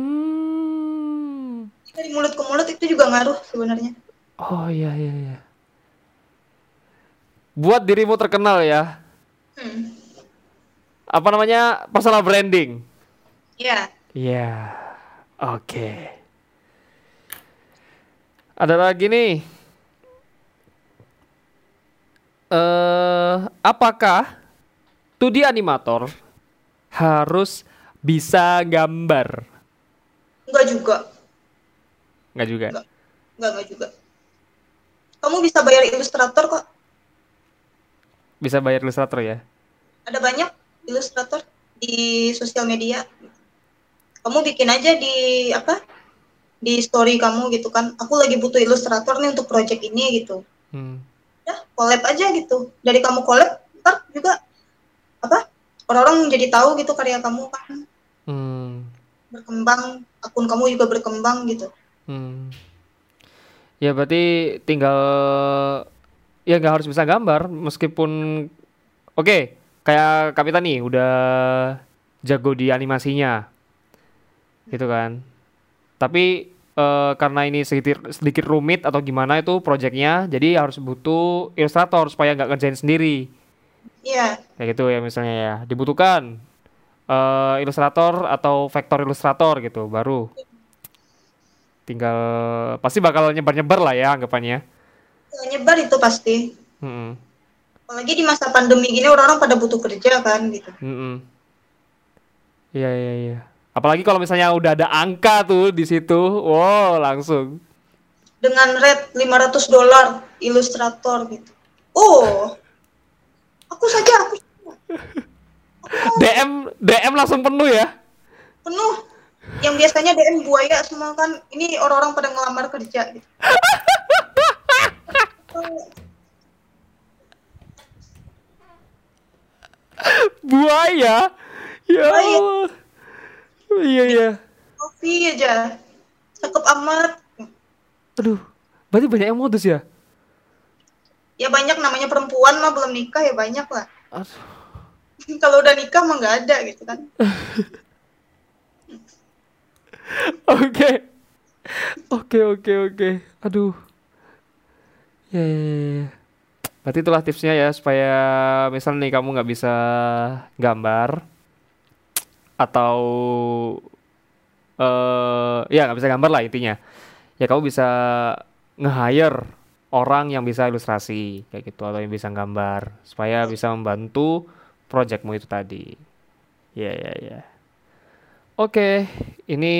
Hmm. Jadi dari mulut ke mulut itu juga ngaruh sebenarnya. Oh iya iya iya. Buat dirimu terkenal ya. Hmm. Apa namanya? Personal branding. Ya, Iya. Oke. Ada lagi nih. Eh, apakah dua D animator harus bisa gambar? enggak juga. Nggak juga. Enggak, enggak, enggak juga. Kamu bisa bayar ilustrator kok. Bisa bayar ilustrator ya. Ada banyak ilustrator di sosial media. Kamu bikin aja di apa? Di story kamu gitu kan. Aku lagi butuh ilustrator nih untuk project ini gitu. Hmm. Ya, collab aja gitu. Dari kamu collab, ntar juga apa? Orang-orang jadi tahu gitu karya kamu kan Hmm. berkembang, akun kamu juga berkembang gitu. Hmm. Ya berarti tinggal ya nggak harus bisa gambar meskipun oke kayak Kapita nih udah jago di animasinya gitu kan. Tapi eh, karena ini sedikit sedikit rumit atau gimana itu projectnya, jadi harus butuh ilustrator supaya nggak ngerjain sendiri. Iya. Kayak gitu ya misalnya ya. Dibutuhkan eh, ilustrator atau vektor ilustrator gitu, baru tinggal pasti bakal nyebar-nyebar lah ya anggapannya. Nyebar itu pasti. Mm-mm. Apalagi di masa pandemi gini orang-orang pada butuh kerja kan gitu. Mm-mm. Iya iya iya. Apalagi kalau misalnya udah ada angka tuh di situ, wow langsung. Dengan rate lima ratus dolar ilustrator gitu. Oh, aku saja aku D M D M langsung penuh ya. penuh. Yang biasanya D M buaya semua kan, ini orang-orang pada ngelamar kerja gitu. Buaya. Ya Buaya, Allah. Iya iya. kopi aja. Cakep amat. Aduh. Berarti banyak yang modus ya? Ya banyak, namanya perempuan mah belum nikah ya banyak lah. Aduh. Kalau udah nikah mah nggak ada gitu kan. Oke. Oke oke oke. Aduh. Ya, ya, ya, ya. Berarti itulah tipsnya ya supaya misal nih kamu nggak bisa gambar atau eh ya nggak bisa gambar lah intinya. Ya kamu bisa nge-hire orang yang bisa ilustrasi kayak gitu atau yang bisa gambar supaya bisa membantu projectmu itu tadi. Ya ya ya. Oke, ini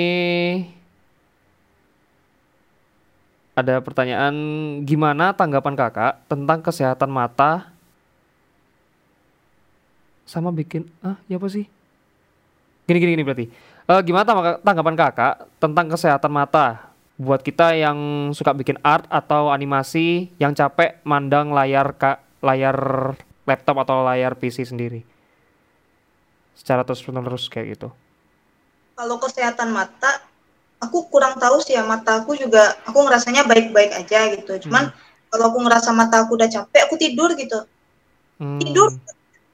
ada pertanyaan, gimana tanggapan kakak tentang kesehatan mata sama bikin ah ya apa sih? Gini gini gini berarti. Eh, gimana tangga- tanggapan kakak tentang kesehatan mata buat kita yang suka bikin art atau animasi yang capek mandang layar ka, layar laptop atau layar P C sendiri secara terus menerus kayak gitu. Kalau kesehatan mata, aku kurang tahu sih ya, mata aku juga, aku ngerasanya baik-baik aja gitu. Hmm. Cuman kalau aku ngerasa mata aku udah capek, aku tidur gitu. Tidur. Hmm.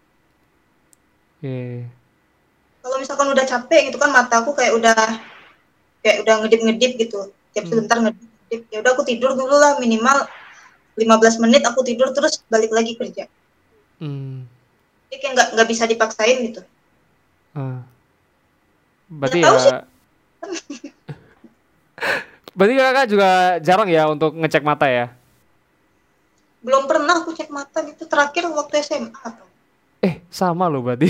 Oke. Kalau misalkan udah capek gitu kan, mata aku kayak udah kayak udah ngedip-ngedip gitu. Tiap Hmm. sebentar ngedip. Ya udah aku tidur dulu lah, minimal lima belas menit aku tidur terus balik lagi kerja. Hmm. Jadi kayak nggak nggak bisa dipaksain gitu. Ah. Nggak Berarti tahu sih, ya, berarti kakak juga jarang ya untuk ngecek mata ya? belum pernah aku cek mata gitu. Terakhir waktu S M A. Eh, sama loh berarti.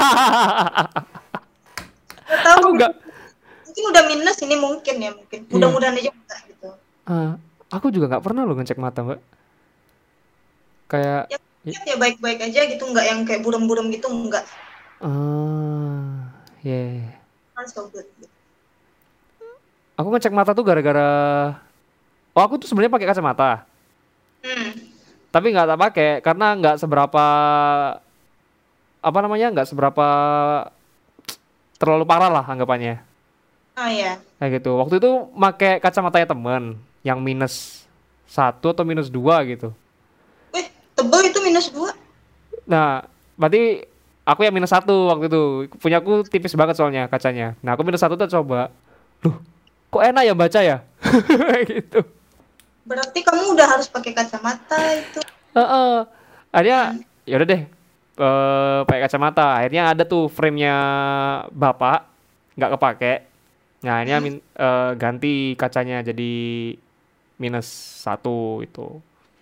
Nggak tahu, Aku nggak, mungkin udah minus ini mungkin ya mungkin. iya, Mudah-mudahan aja enggak gitu. ah, aku juga nggak pernah loh ngecek mata mbak. Kayak, Ya, i- ya baik-baik aja gitu, nggak yang kayak burem-burem gitu, enggak. ah, ya, yeah. Kan so good. Aku ngecek mata tuh gara-gara, oh aku tuh sebenarnya pakai kacamata, Hmm. tapi nggak tak pakai karena nggak seberapa, apa namanya, nggak seberapa terlalu parah lah anggapannya. Ah ya. Kayak gitu. Waktu itu pakai kacamatanya temen yang minus satu atau minus dua gitu. Wih, tebel itu minus dua. Nah, berarti aku yang minus satu waktu itu. Punyaku tipis banget soalnya kacanya. Nah, aku minus satu tuh coba. Loh, kok enak ya baca ya? Gitu. Berarti kamu udah harus pakai kacamata itu. Heeh. Akhirnya, Hmm. ya udah deh. Eh, pakai kacamata. Akhirnya ada tuh frame-nya bapak, nggak kepake. Nah, akhirnya min- eh, ganti kacanya jadi minus satu itu.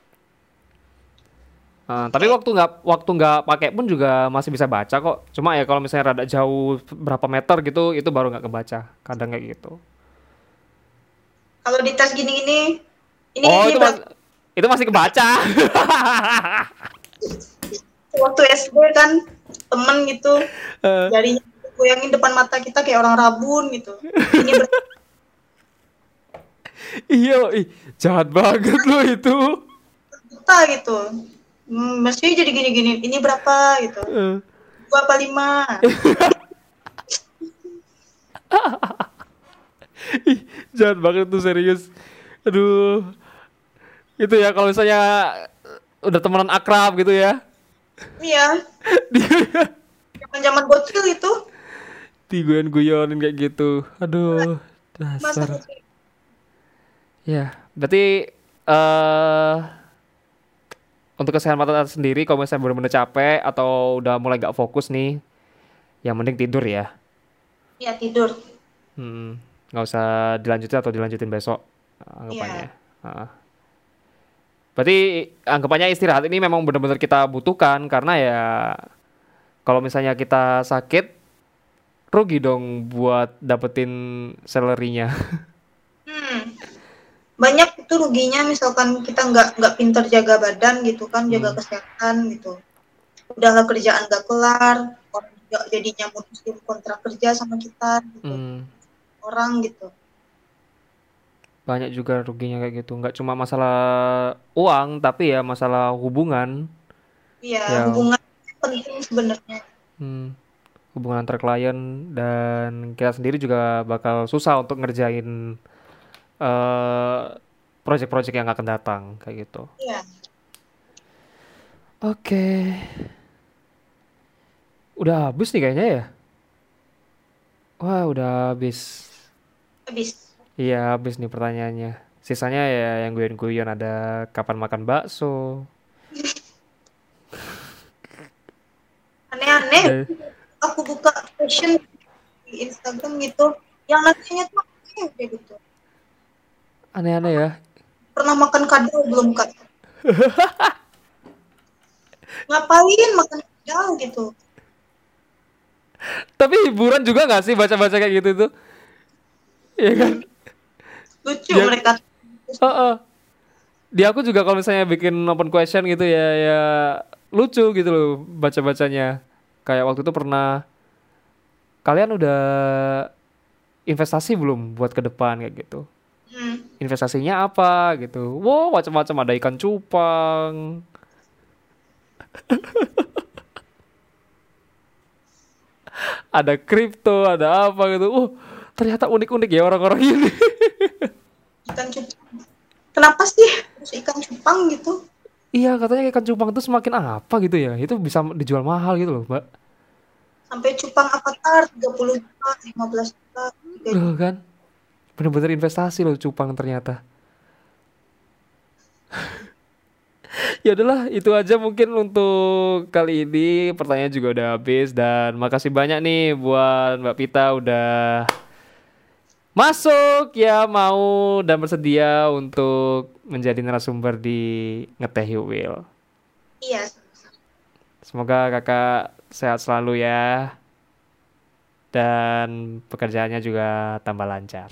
Eh, tapi Oke. waktu nggak waktu nggak pakai pun juga masih bisa baca kok. Cuma ya kalau misalnya rada jauh berapa meter gitu, itu baru nggak kebaca. Kadang kayak gitu. Kalau di tes gini-gini, ini Oh, ini itu mas berapa itu masih kebaca. waktu S D kan, temen gitu, Eh, jarinya goyangin depan mata kita kayak orang rabun gitu. Ini berapa iya, ih, jahat banget loh itu. juta gitu. Hmm, mesti jadi gini-gini. Ini berapa gitu. Eh, Dua apa lima? ih, jahat banget tuh serius. Aduh, itu ya kalau misalnya udah temenan akrab gitu ya. Iya, Dia zaman-zaman bocil itu. diguyon-guyonin kayak gitu. Aduh. Masa Dasar. sih? Ya, berarti eh untuk kesehatan mata sendiri, kalau misalnya benar-benar capek atau udah mulai gak fokus nih, yang mending tidur ya. Ya tidur. Hmm, nggak usah dilanjutin atau dilanjutin besok anggapannya. Iya. Heeh. Berarti anggapannya istirahat ini memang benar-benar kita butuhkan karena ya kalau misalnya kita sakit rugi dong buat dapetin salary-nya. Hmm. Banyak itu ruginya misalkan kita nggak nggak pinter jaga badan gitu kan, jaga Hmm, kesehatan gitu. Udahlah kerjaan nggak kelar, orang juga jadinya mutusin kontrak kerja sama kita gitu. hmm, Orang gitu. banyak juga ruginya kayak gitu. Nggak cuma masalah uang, tapi ya masalah hubungan. Iya, Ya, hubungan penting sebenarnya. hmm, hubungan antar klien dan kita sendiri juga bakal susah untuk ngerjain eh project-project yang akan datang kayak gitu. Iya, Oke, udah habis nih kayaknya ya. Wah, udah habis. habis. Iya, habis nih pertanyaannya. Sisanya ya yang guyon-guyon ada kapan makan bakso. Aneh-aneh. Dan Aku buka fashion di Instagram gitu, yang nasinya tuh aneh kayak gitu. aneh-aneh ya. Pernah makan kadal belum kak? Ngapain makan kadal gitu? Tapi hiburan juga nggak sih baca-baca kayak gitu tuh? Iya kan? Hmm, lucu Dia, mereka. Heeh. Di aku juga kalau misalnya bikin open question gitu ya, ya lucu gitu loh baca-bacanya. Kayak waktu itu pernah, kalian udah investasi belum buat ke depan kayak gitu? Hmm. Investasinya apa gitu? Wow, macam-macam, ada ikan cupang, ada kripto, ada apa gitu. Uh, ternyata unik-unik ya orang-orang ini. Ikan cupang. Kenapa sih harus ikan cupang gitu? Iya, katanya ikan cupang itu semakin apa gitu ya. Itu bisa dijual mahal gitu loh, Mbak. Sampai cupang avatar tiga puluh juta, lima belas juta, tiga Loh juta. kan, bener-bener investasi loh cupang ternyata. Ya udahlah, itu aja mungkin untuk kali ini. Pertanyaan juga udah habis dan makasih banyak nih buat Mbak Pita udah masuk ya mau dan bersedia untuk menjadi narasumber di Ngeteh Yuk Will. Iya. Semoga kakak sehat selalu ya dan pekerjaannya juga tambah lancar.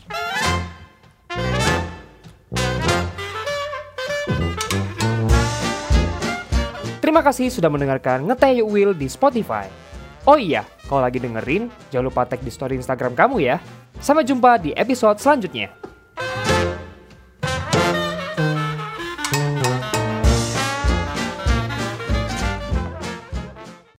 Terima kasih sudah mendengarkan Ngeteh Yuk Will di Spotify. Oh iya, kalau lagi dengerin, jangan lupa tag di story Instagram kamu ya. Sampai jumpa di episode selanjutnya.